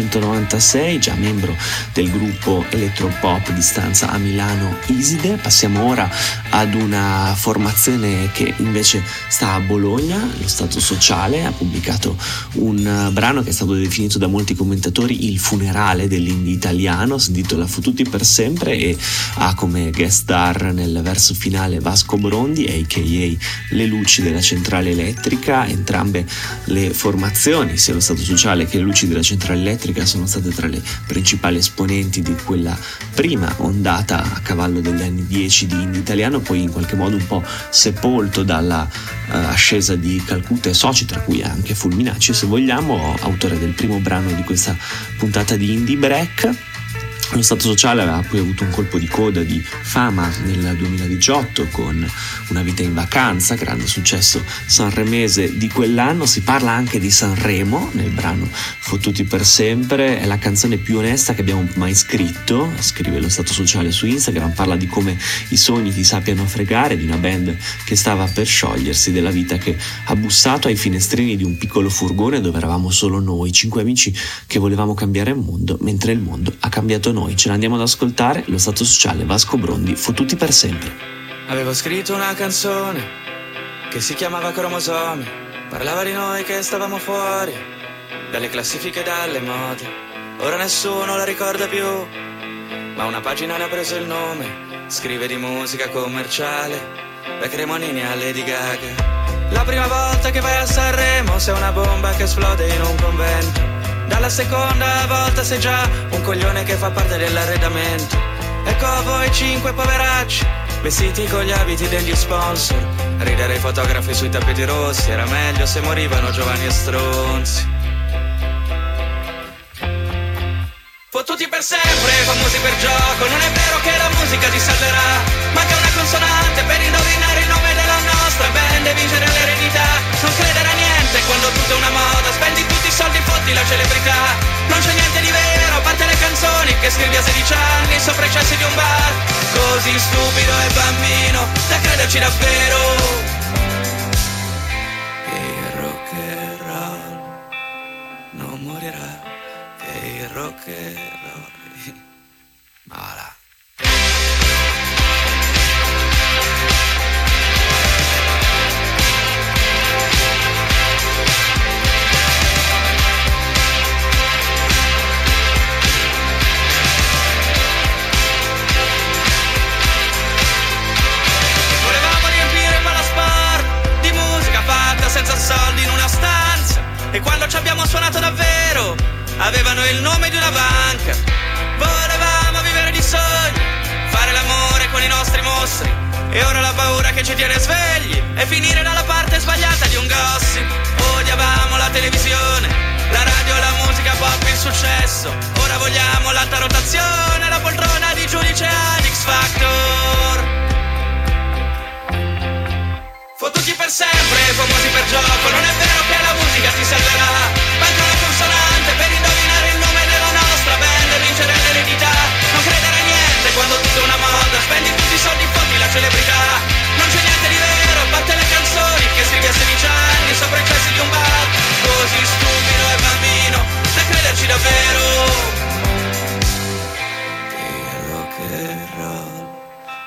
1996, già membro del gruppo elettropop di stanza a Milano Iside. Passiamo ora ad una formazione che invece sta a Bologna, lo Stato Sociale. Ha pubblicato un brano che è stato definito da molti commentatori il funerale dell'indie italiano, si intitola Fottuti per sempre e ha come guest star nel verso finale Vasco Brondi, a.k.a. Le Luci della Centrale Elettrica. Entrambe le formazioni, sia lo Stato Sociale che le Luci della Centrale Elettrica, sono state tra le principali esponenti di quella prima ondata a cavallo degli anni 10 di indie italiano, poi in qualche modo un po' sepolto dalla ascesa di Calcutta e soci, tra cui anche Fulminacci, se vogliamo, autore del primo brano di questa puntata di Indie Break. Lo Stato Sociale aveva poi avuto un colpo di coda di fama nel 2018 con Una vita in vacanza, grande successo sanremese di quell'anno. Si parla anche di Sanremo nel brano Fottuti per sempre, è la canzone più onesta che abbiamo mai scritto, scrive Lo Stato Sociale su Instagram. Parla di come i sogni ti sappiano fregare, di una band che stava per sciogliersi, della vita che ha bussato ai finestrini di un piccolo furgone dove eravamo solo noi, 5 amici che volevamo cambiare il mondo, mentre il mondo ha cambiato noi. Ce l'andiamo ad ascoltare, Lo Stato Sociale, Vasco Brondi, Fottuti per sempre. Avevo scritto una canzone che si chiamava Cromosomi, parlava di noi che stavamo fuori dalle classifiche e dalle mode. Ora nessuno la ricorda più, ma una pagina ne ha preso il nome. Scrive di musica commerciale, da Cremonini a Lady Gaga. La prima volta che vai a Sanremo sei una bomba che esplode in un convento. Dalla seconda volta sei già un coglione che fa parte dell'arredamento. Ecco a voi 5 poveracci, vestiti con gli abiti degli sponsor. Ridere i fotografi sui tappeti rossi, era meglio se morivano giovani e stronzi. Fottuti per sempre, famosi per gioco, non è vero che la musica ti salverà. Manca una consonante per indovinare il nome della nostra band e vincere l'eredità. Non credere a niente quando tutto è una moda, spendi tutti i soldi, fotti la celebrità. Non c'è niente di vero, a parte le canzoni che scrivi a 16 anni sopra i cessi di un bar. Così stupido e bambino da crederci davvero. Che il rock and roll non morirà, che il rock and roll morirà. Senza soldi in una stanza, e quando ci abbiamo suonato davvero avevano il nome di una banca. Volevamo vivere di sogni, fare l'amore con i nostri mostri, e ora la paura che ci tiene svegli è finire dalla parte sbagliata di un gossip. Odiavamo la televisione, la radio, la musica pop, il successo. Ora vogliamo l'alta rotazione, la poltrona di giudice ad X Factor. Fottuti per sempre, famosi per gioco, non è vero che la musica ti salverà. Manca una consonante per indovinare il nome della nostra band e vincere l'eredità. Non credere a niente quando tutto è una moda, spendi tutti i soldi, fotti la celebrità. Non c'è niente di vero, a parte le canzoni che scrivi a 16 anni sopra i cessi di un bar. Così stupido e bambino da crederci davvero. Che il rock and roll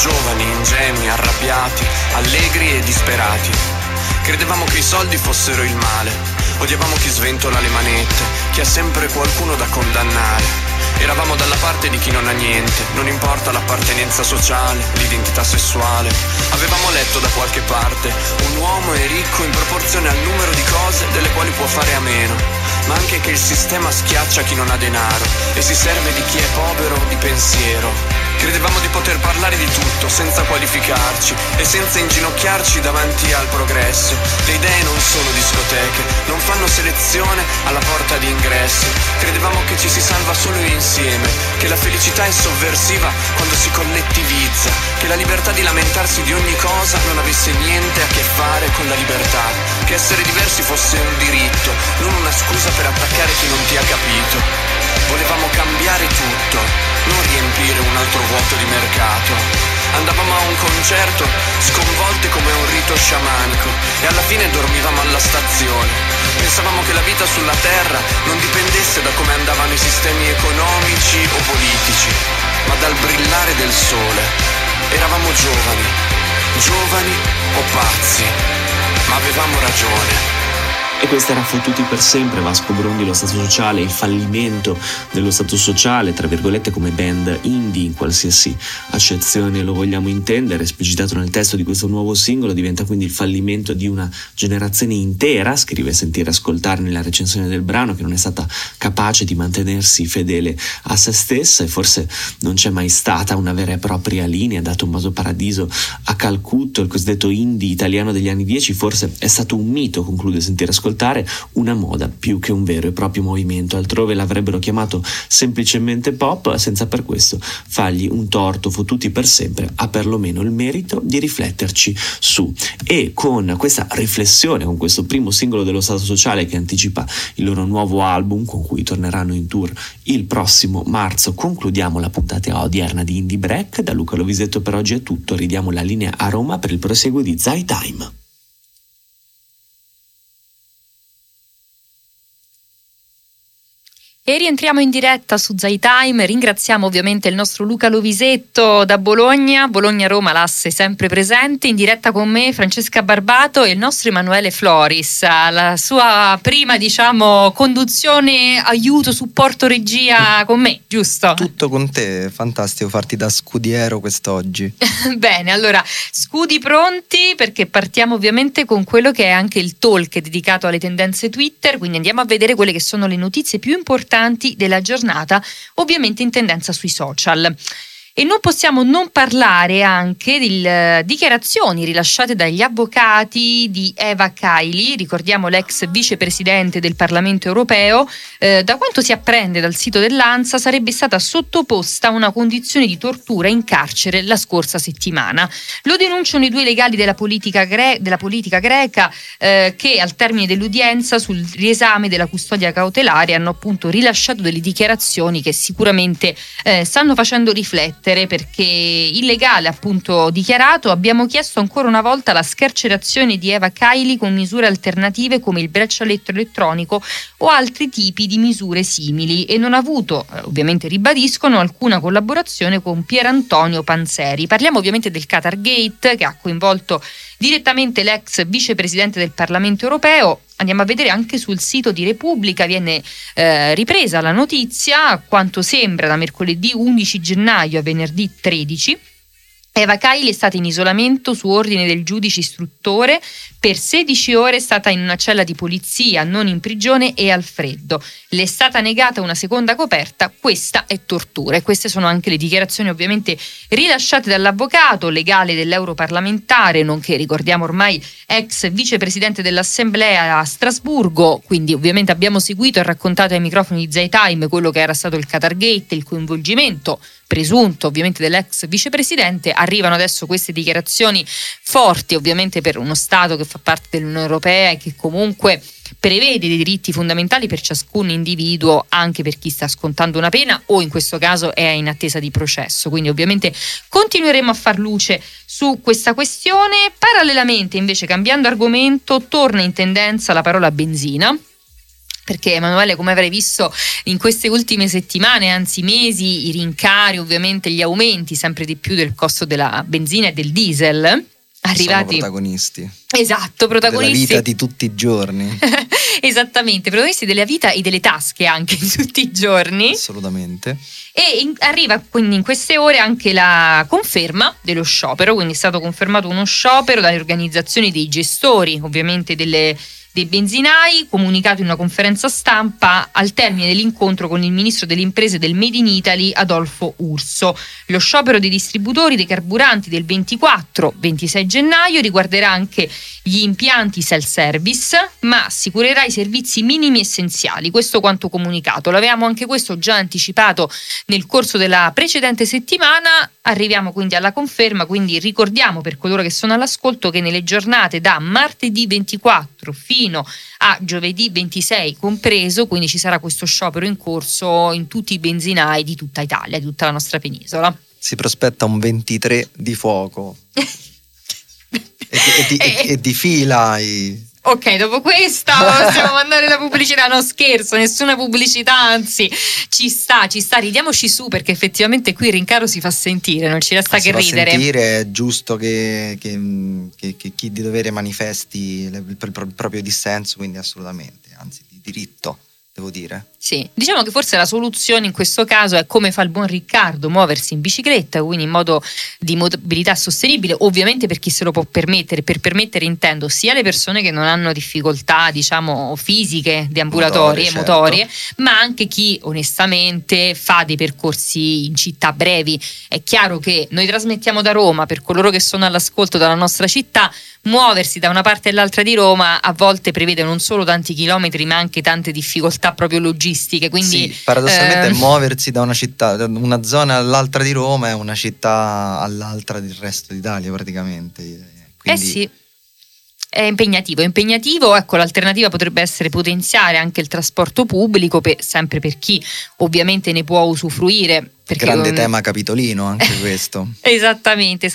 giovani, ingenui, arrabbiati, allegri e disperati. Credevamo che i soldi fossero il male, odiavamo chi sventola le manette, chi ha sempre qualcuno da condannare. Eravamo dalla parte di chi non ha niente, non importa l'appartenenza sociale, l'identità sessuale. Avevamo letto da qualche parte, un uomo è ricco in proporzione al numero di cose delle quali può fare a meno, ma anche che il sistema schiaccia chi non ha denaro e si serve di chi è povero di pensiero. Credevamo di poter parlare di tutto senza qualificarci e senza inginocchiarci davanti al progresso. Le idee non sono discoteche, non fanno selezione alla porta di ingresso. Credevamo che ci si salva solo insieme, che la felicità è sovversiva quando si collettivizza, che la libertà di lamentarsi di ogni cosa non avesse niente a che fare con la libertà, che essere diversi fosse un diritto, non una scusa per attaccare chi non ti ha capito. Volevamo cambiare tutto, non riempire un altro vuoto di mercato. Andavamo a un concerto, sconvolti come un rito sciamanico, e alla fine dormivamo alla stazione. Pensavamo che la vita sulla terra non dipendesse da come andavano i sistemi economici o politici, ma dal brillare del sole. Eravamo giovani, giovani o pazzi, ma avevamo ragione. E questo era Fottuti per sempre, Vasco Brondi, lo Stato Sociale, il fallimento dello Stato Sociale, tra virgolette, come band indie, in qualsiasi accezione lo vogliamo intendere, esplicitato nel testo di questo nuovo singolo. Diventa quindi il fallimento di una generazione intera, scrive Sentire Ascoltare nella recensione del brano, che non è stata capace di mantenersi fedele a se stessa, e forse non c'è mai stata una vera e propria linea. Dato un vaso paradiso a Calcutto, il cosiddetto indie italiano degli anni 10 forse è stato un mito, conclude Sentire Ascoltare, una moda più che un vero e proprio movimento. Altrove l'avrebbero chiamato semplicemente pop, senza per questo fargli un torto. Fottuti per sempre ha perlomeno il merito di rifletterci su. E con questa riflessione, con questo primo singolo dello Stato Sociale che anticipa il loro nuovo album, con cui torneranno in tour il prossimo marzo, concludiamo la puntata odierna di Indie Break. Da Luca Lovisetto per oggi è tutto, ridiamo la linea a Roma per il proseguo di Zai Time. E rientriamo in diretta su Zai Time. Ringraziamo ovviamente il nostro Luca Lovisetto da Bologna, Bologna-Roma, l'asse sempre presente. In diretta con me Francesca Barbato e il nostro Emanuele Floris, la sua prima, conduzione, aiuto, supporto, regia con me, giusto? Tutto con te, fantastico farti da scudiero quest'oggi. Bene, allora scudi pronti, perché partiamo ovviamente con quello che è anche il talk dedicato alle tendenze Twitter, quindi andiamo a vedere quelle che sono le notizie più importanti della giornata, ovviamente in tendenza sui social. E non possiamo non parlare anche di dichiarazioni rilasciate dagli avvocati di Eva Kaili, ricordiamo l'ex vicepresidente del Parlamento europeo. Da quanto si apprende dal sito dell'ANSA, sarebbe stata sottoposta a una condizione di tortura in carcere la scorsa settimana. Lo denunciano i due legali della politica greca che al termine dell'udienza sul riesame della custodia cautelare hanno appunto rilasciato delle dichiarazioni che sicuramente stanno facendo riflettere, perché il legale appunto dichiarato: abbiamo chiesto ancora una volta la scarcerazione di Eva Kaili con misure alternative come il braccialetto elettronico o altri tipi di misure simili, e non ha avuto, ovviamente ribadiscono, alcuna collaborazione con Pier Antonio Panzeri. Parliamo ovviamente del Qatar Gate, che ha coinvolto direttamente l'ex vicepresidente del Parlamento europeo. Andiamo a vedere anche sul sito di Repubblica, viene ripresa la notizia, a quanto sembra da mercoledì 11 gennaio a venerdì 13. Eva Kaili è stata in isolamento su ordine del giudice istruttore. Per 16 ore è stata in una cella di polizia, non in prigione e al freddo. Le è stata negata una seconda coperta, questa è tortura. E queste sono anche le dichiarazioni ovviamente rilasciate dall'avvocato legale dell'europarlamentare, nonché, ricordiamo ormai, ex vicepresidente dell'Assemblea a Strasburgo. Quindi ovviamente abbiamo seguito e raccontato ai microfoni di Zai Time quello che era stato il Qatar Gate, il coinvolgimento presunto ovviamente dell'ex vicepresidente. Arrivano adesso queste dichiarazioni forti, ovviamente, per uno Stato che fa parte dell'Unione Europea e che comunque prevede dei diritti fondamentali per ciascun individuo, anche per chi sta scontando una pena o in questo caso è in attesa di processo. Quindi ovviamente continueremo a far luce su questa questione. Parallelamente, invece, cambiando argomento, torna in tendenza la parola benzina. Perché Emanuele, come avrei visto in queste ultime settimane, anzi mesi, i rincari, ovviamente gli aumenti sempre di più del costo della benzina e del diesel, arrivati... Sono protagonisti. Esatto, protagonisti della vita di tutti i giorni. Esattamente, protagonisti della vita e delle tasche anche di tutti i giorni. Assolutamente. E arriva quindi in queste ore anche la conferma dello sciopero, quindi è stato confermato uno sciopero dalle organizzazioni dei gestori, ovviamente dei benzinai, comunicato in una conferenza stampa al termine dell'incontro con il ministro delle imprese del Made in Italy Adolfo Urso. Lo sciopero dei distributori dei carburanti del 24-26 gennaio riguarderà anche gli impianti self-service, ma assicurerà i servizi minimi essenziali. Questo quanto comunicato. L'avevamo anche questo già anticipato nel corso della precedente settimana. Arriviamo quindi alla conferma, quindi ricordiamo per coloro che sono all'ascolto che nelle giornate da martedì 24 fino a giovedì 26 compreso, quindi ci sarà questo sciopero in corso in tutti i benzinai di tutta Italia, di tutta la nostra penisola. Si prospetta un 23 di fuoco e di fila. Ok, dopo questa possiamo mandare la pubblicità. No, scherzo, nessuna pubblicità, anzi ci sta, ridiamoci su, perché effettivamente qui il rincaro si fa sentire, non ci resta che ridere. Sentire, è giusto che chi di dovere manifesti il proprio dissenso, quindi assolutamente, anzi di diritto, devo dire. Sì, diciamo che forse la soluzione in questo caso è, come fa il buon Riccardo, muoversi in bicicletta, quindi in modo di mobilità sostenibile, ovviamente per chi se lo può permettere. Per permettere intendo sia le persone che non hanno difficoltà, diciamo, fisiche, deambulatorie, motorie, certo, ma anche chi onestamente fa dei percorsi in città brevi. È chiaro che noi trasmettiamo da Roma, per coloro che sono all'ascolto dalla nostra città, muoversi da una parte all'altra di Roma a volte prevede non solo tanti chilometri ma anche tante difficoltà proprio logistiche, quindi sì, paradossalmente muoversi da una città, da una zona all'altra di Roma è una città all'altra del resto d'Italia praticamente, quindi... sì, è impegnativo. Ecco, l'alternativa potrebbe essere potenziare anche il trasporto pubblico, sempre per chi ovviamente ne può usufruire. Grande tema capitolino anche questo. Esattamente.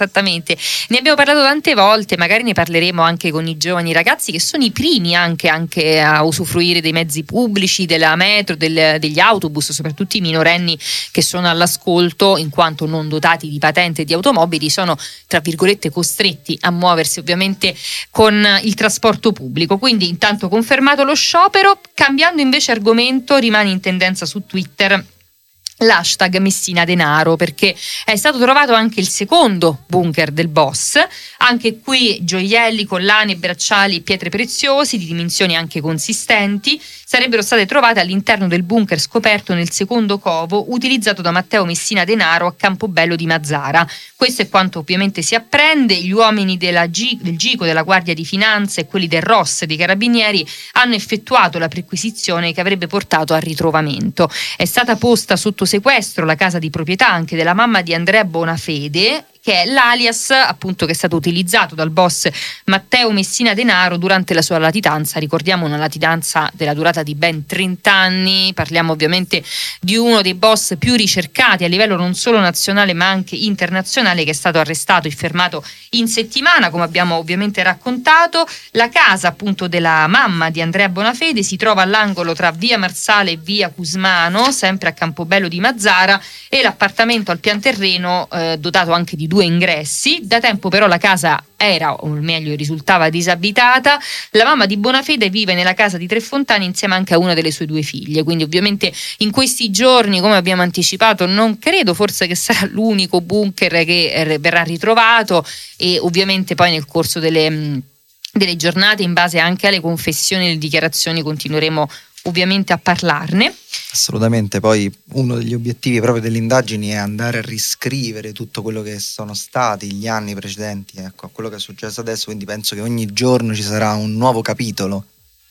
Ne abbiamo parlato tante volte, magari ne parleremo anche con i giovani ragazzi che sono i primi anche a usufruire dei mezzi pubblici, della metro, degli autobus, soprattutto i minorenni che sono all'ascolto, in quanto non dotati di patente di automobili, sono tra virgolette costretti a muoversi ovviamente con il trasporto pubblico. Quindi intanto confermato lo sciopero. Cambiando invece argomento, rimane in tendenza su Twitter l'hashtag Messina Denaro, perché è stato trovato anche il secondo bunker del boss. Anche qui gioielli, collane, bracciali e pietre preziosi di dimensioni anche consistenti sarebbero state trovate all'interno del bunker scoperto nel secondo covo utilizzato da Matteo Messina Denaro a Campobello di Mazara. Questo è quanto ovviamente si apprende. Gli uomini del GICO, della Guardia di Finanza, e quelli del ROS dei Carabinieri hanno effettuato la perquisizione che avrebbe portato al ritrovamento. È stata posta sotto sequestro la casa di proprietà anche della mamma di Andrea Bonafede, che è l'alias appunto che è stato utilizzato dal boss Matteo Messina Denaro durante la sua latitanza. Ricordiamo una latitanza della durata di ben 30 anni, parliamo ovviamente di uno dei boss più ricercati a livello non solo nazionale ma anche internazionale, che è stato arrestato e fermato in settimana, come abbiamo ovviamente raccontato. La casa appunto della mamma di Andrea Bonafede si trova all'angolo tra via Marsale e via Cusmano, sempre a Campobello di Mazara, e l'appartamento al pian terreno dotato anche di 2 ingressi. Da tempo però la casa era, o meglio risultava, disabitata. La mamma di Bonafede vive nella casa di Trefontani insieme anche a una delle sue 2 figlie, quindi ovviamente in questi giorni, come abbiamo anticipato, non credo forse che sarà l'unico bunker che verrà ritrovato, e ovviamente poi nel corso delle giornate, in base anche alle confessioni e alle dichiarazioni, continueremo ovviamente a parlarne. Assolutamente, poi uno degli obiettivi proprio delle indagini è andare a riscrivere tutto quello che sono stati gli anni precedenti, ecco, a quello che è successo adesso, quindi penso che ogni giorno ci sarà un nuovo capitolo.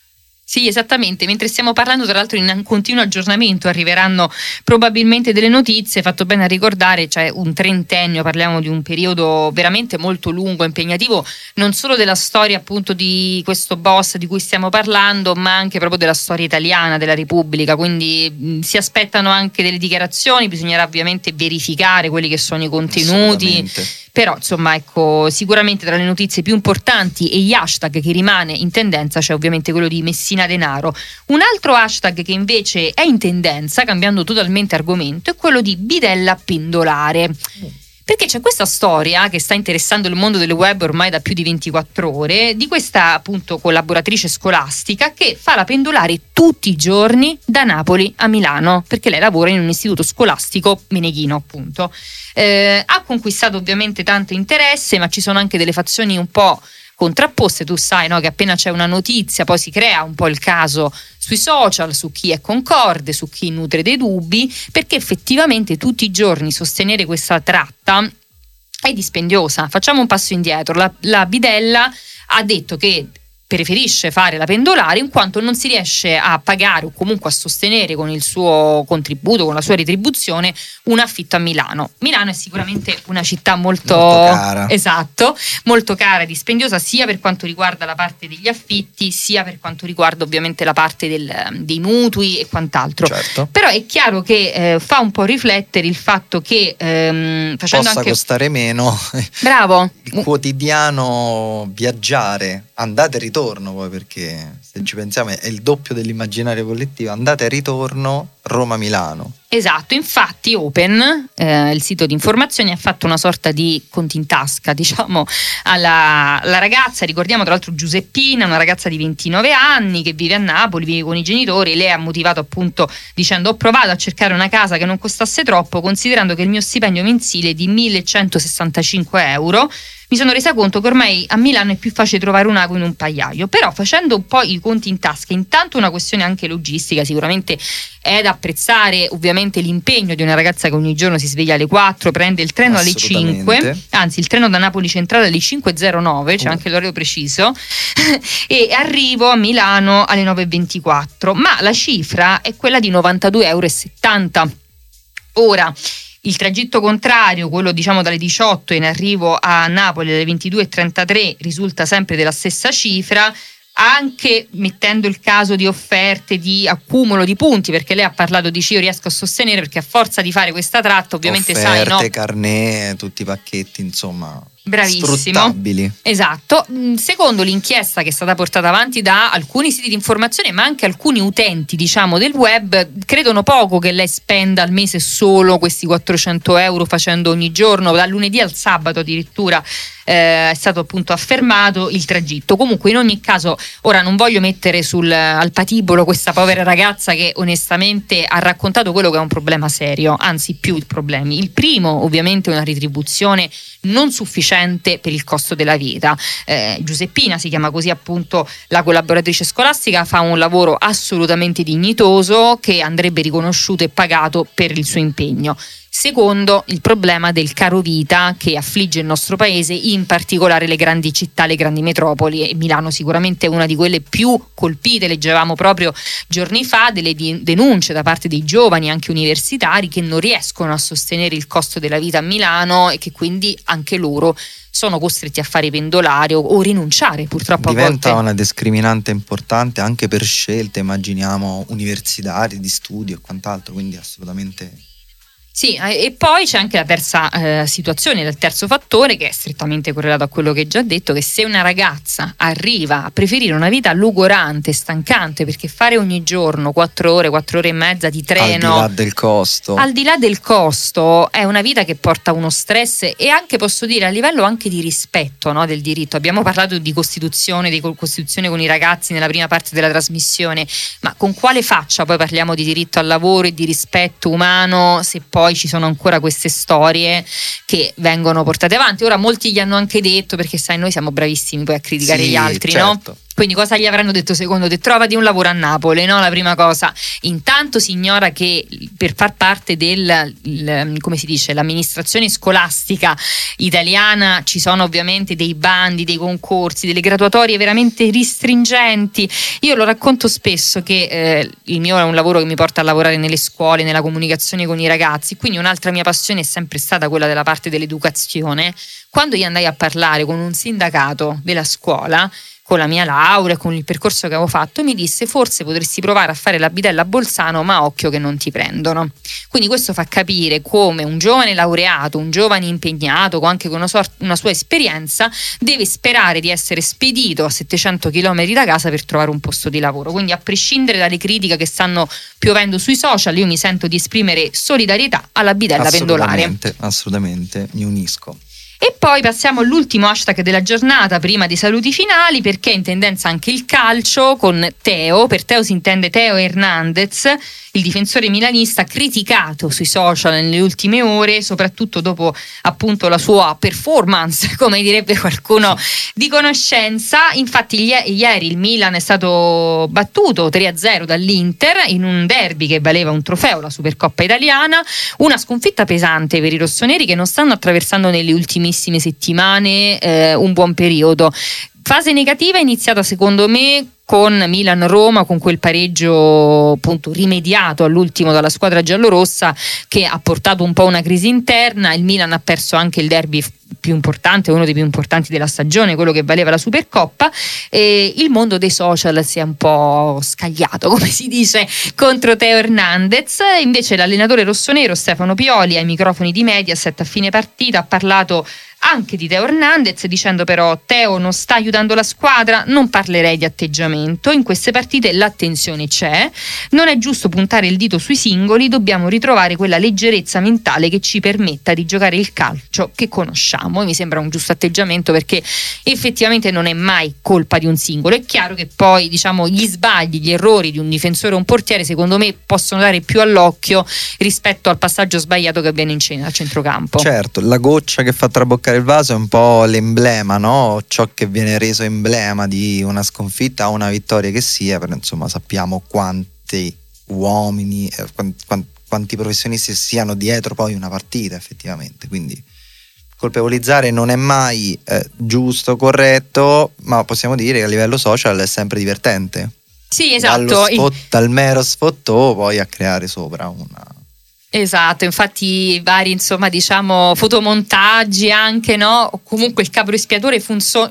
Sì, esattamente, mentre stiamo parlando tra l'altro in continuo aggiornamento arriveranno probabilmente delle notizie. Fatto bene a ricordare, cioè un trentennio, parliamo di un periodo veramente molto lungo, impegnativo, non solo della storia appunto di questo boss di cui stiamo parlando, ma anche proprio della storia italiana della Repubblica, quindi si aspettano anche delle dichiarazioni, bisognerà ovviamente verificare quelli che sono i contenuti, Però insomma, ecco, sicuramente tra le notizie più importanti e gli hashtag che rimane in tendenza c'è ovviamente quello di Messina Denaro. Un altro hashtag che invece è in tendenza, cambiando totalmente argomento, è quello di bidella pendolare. Perché c'è questa storia che sta interessando il mondo del web ormai da più di 24 ore, di questa appunto collaboratrice scolastica che fa la pendolare tutti i giorni da Napoli a Milano, perché lei lavora in un istituto scolastico meneghino, appunto. Ha conquistato ovviamente tanto interesse, ma ci sono anche delle fazioni un po' contrapposte. Tu sai, no, che appena c'è una notizia poi si crea un po' il caso sui social, su chi è concorde, su chi nutre dei dubbi, perché effettivamente tutti i giorni sostenere questa tratta è dispendiosa. Facciamo un passo indietro. La bidella ha detto che preferisce fare la pendolare in quanto non si riesce a pagare o comunque a sostenere con il suo contributo, con la sua retribuzione, un affitto a Milano. Milano è sicuramente una città molto cara. Esatto, molto cara e dispendiosa, sia per quanto riguarda la parte degli affitti, sia per quanto riguarda ovviamente la parte dei mutui e quant'altro. Certo. Però è chiaro che fa un po' riflettere il fatto che facendo possa anche costare meno. Bravo. Il quotidiano viaggiare, andate e ritorno, poi, perché se ci pensiamo è il doppio dell'immaginario collettivo, andate e ritorno Roma-Milano. Esatto, infatti Open, il sito di informazioni, ha fatto una sorta di conti in tasca, diciamo, alla ragazza. Ricordiamo tra l'altro Giuseppina, una ragazza di 29 anni che vive a Napoli, vive con i genitori. Lei ha motivato appunto dicendo: ho provato a cercare una casa che non costasse troppo, considerando che il mio stipendio mensile è di 1.165 euro. Mi sono resa conto che ormai a Milano è più facile trovare un ago in un pagliaio. Però facendo un po' i conti in tasca, intanto una questione anche logistica, sicuramente è da apprezzare ovviamente l'impegno di una ragazza che ogni giorno si sveglia alle 4, prende il treno alle 5, anzi il treno da Napoli Centrale alle 5.09, c'è anche l'orario preciso, e arrivo a Milano alle 9.24, ma la cifra è quella di 92,70 euro. Ora, il tragitto contrario, quello diciamo dalle 18 in arrivo a Napoli alle 22.33, risulta sempre della stessa cifra, anche mettendo il caso di offerte di accumulo di punti, perché lei ha parlato di io riesco a sostenere, perché a forza di fare questa tratta ovviamente offerte, sai, no? carnet, tutti i pacchetti, insomma, bravissimo, sfruttabili. Esatto. Secondo l'inchiesta che è stata portata avanti da alcuni siti di informazione, ma anche alcuni utenti, diciamo, del web, credono poco che lei spenda al mese solo questi 400 euro facendo ogni giorno, dal lunedì al sabato addirittura. È stato appunto affermato il tragitto. Comunque in ogni caso ora non voglio mettere al patibolo questa povera ragazza che onestamente ha raccontato quello che è un problema serio, anzi più problemi. Il primo ovviamente è una retribuzione non sufficiente per il costo della vita. Giuseppina, si chiama così appunto la collaboratrice scolastica, fa un lavoro assolutamente dignitoso che andrebbe riconosciuto e pagato per il suo impegno. Secondo, il problema del caro vita che affligge il nostro paese, in particolare le grandi città, le grandi metropoli, e Milano sicuramente è una di quelle più colpite. Leggevamo proprio giorni fa delle denunce da parte dei giovani, anche universitari, che non riescono a sostenere il costo della vita a Milano e che quindi anche loro sono costretti a fare pendolare o rinunciare, purtroppo diventa a volte. Una discriminante importante anche per scelte, immaginiamo, universitarie, di studio e quant'altro, quindi assolutamente. Sì, e poi c'è anche la terza situazione, il terzo fattore, che è strettamente correlato a quello che hai già detto, che se una ragazza arriva a preferire una vita logorante, stancante, perché fare ogni giorno 4 ore e mezza di treno, al di là del costo, è una vita che porta uno stress e anche, posso dire, a livello anche di rispetto, no, del diritto. Abbiamo parlato di Costituzione con i ragazzi nella prima parte della trasmissione, ma con quale faccia poi parliamo di diritto al lavoro e di rispetto umano se poi ci sono ancora queste storie che vengono portate avanti? Ora molti gli hanno anche detto, perché sai, noi siamo bravissimi poi a criticare gli altri, certo, no? Quindi cosa gli avranno detto secondo te? Trovati un lavoro a Napoli, no? La prima cosa. Intanto si ignora che per far parte come si dice, l'amministrazione scolastica italiana ci sono ovviamente dei bandi, dei concorsi, delle graduatorie veramente ristringenti. Io lo racconto spesso che il mio è un lavoro che mi porta a lavorare nelle scuole, nella comunicazione con i ragazzi, quindi un'altra mia passione è sempre stata quella della parte dell'educazione. Quando io andai a parlare con un sindacato della scuola, con la mia laurea, con il percorso che avevo fatto, mi disse: forse potresti provare a fare la bidella a Bolzano, ma occhio che non ti prendono. Quindi questo fa capire come un giovane laureato, un giovane impegnato, anche con una sua esperienza, deve sperare di essere spedito a 700 km da casa per trovare un posto di lavoro. Quindi, a prescindere dalle critiche che stanno piovendo sui social, io mi sento di esprimere solidarietà alla bidella pendolare. Assolutamente, mi unisco. E poi passiamo all'ultimo hashtag della giornata prima dei saluti finali, perché è in tendenza anche il calcio con Teo. Per Teo si intende Teo Hernandez, il difensore milanista criticato sui social nelle ultime ore, soprattutto dopo appunto la sua performance, come direbbe qualcuno di conoscenza. Infatti ieri il Milan è stato battuto 3-0 dall'Inter in un derby che valeva un trofeo, la Supercoppa italiana, una sconfitta pesante per i rossoneri che non stanno attraversando nelle ultimissime settimane un buon periodo. Fase negativa è iniziata secondo me con Milan-Roma, con quel pareggio appunto rimediato all'ultimo dalla squadra giallorossa, che ha portato un po' una crisi interna. Il Milan ha perso anche il derby più importante, uno dei più importanti della stagione, quello che valeva la Supercoppa, e il mondo dei social si è un po' scagliato, come si dice, contro Teo Hernandez. Invece l'allenatore rossonero Stefano Pioli ai microfoni di Mediaset a fine partita ha parlato anche di Teo Hernandez, dicendo però: Teo non sta aiutando la squadra, non parlerei di atteggiamento, in queste partite l'attenzione c'è, non è giusto puntare il dito sui singoli, dobbiamo ritrovare quella leggerezza mentale che ci permetta di giocare il calcio che conosciamo. E mi sembra un giusto atteggiamento, perché effettivamente non è mai colpa di un singolo. È chiaro che poi, diciamo, gli sbagli, gli errori di un difensore o un portiere secondo me possono dare più all'occhio rispetto al passaggio sbagliato che avviene a centrocampo. Certo, la goccia che fa traboccare il vaso è un po' l'emblema, no? Ciò che viene reso emblema di una sconfitta o una vittoria che sia, però insomma sappiamo quanti uomini, quanti professionisti siano dietro poi una partita effettivamente, quindi colpevolizzare non è mai giusto, corretto, ma possiamo dire che a livello social è sempre divertente. Sì, esatto. Dal mero sfottò poi a creare sopra una... Esatto, infatti vari, insomma, diciamo, fotomontaggi anche, no? Comunque il capro espiatorio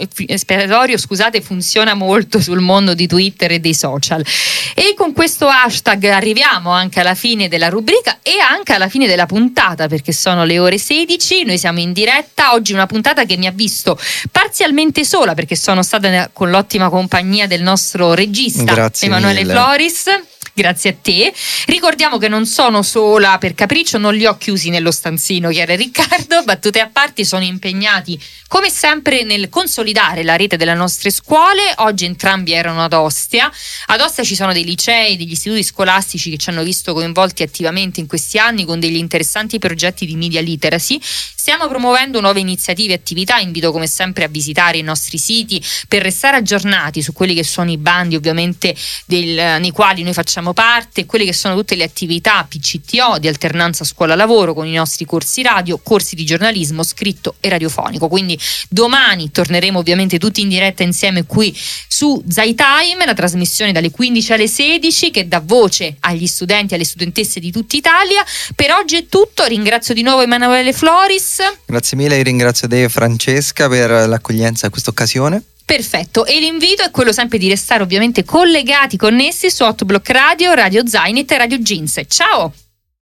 funziona molto sul mondo di Twitter e dei social. E con questo hashtag arriviamo anche alla fine della rubrica e anche alla fine della puntata, perché sono le ore 16, noi siamo in diretta. Oggi una puntata che mi ha visto parzialmente sola, perché sono stata con l'ottima compagnia del nostro regista Emanuele Floris. Grazie a te. Ricordiamo che non sono sola per capriccio, non li ho chiusi nello stanzino, Chiara e Riccardo. Battute a parte, sono impegnati come sempre nel consolidare la rete delle nostre scuole. Oggi entrambi erano ad Ostia. Ad Ostia ci sono dei licei, degli istituti scolastici che ci hanno visto coinvolti attivamente in questi anni con degli interessanti progetti di media literacy. Stiamo promuovendo nuove iniziative e attività. Invito come sempre a visitare i nostri siti per restare aggiornati su quelli che sono i bandi, ovviamente nei quali noi facciamo parte, quelle che sono tutte le attività PCTO di alternanza scuola-lavoro con i nostri corsi radio, corsi di giornalismo scritto e radiofonico. Quindi domani torneremo ovviamente tutti in diretta insieme qui su Zai Time, la trasmissione dalle 15 alle 16 che dà voce agli studenti e alle studentesse di tutta Italia. Per oggi è tutto, ringrazio di nuovo Emanuele Floris. Grazie mille, ringrazio te e Francesca per l'accoglienza a questa occasione. Perfetto, e l'invito è quello sempre di restare ovviamente collegati, connessi su Hotblock Radio, Radio Zainet e Radio Jeans. Ciao!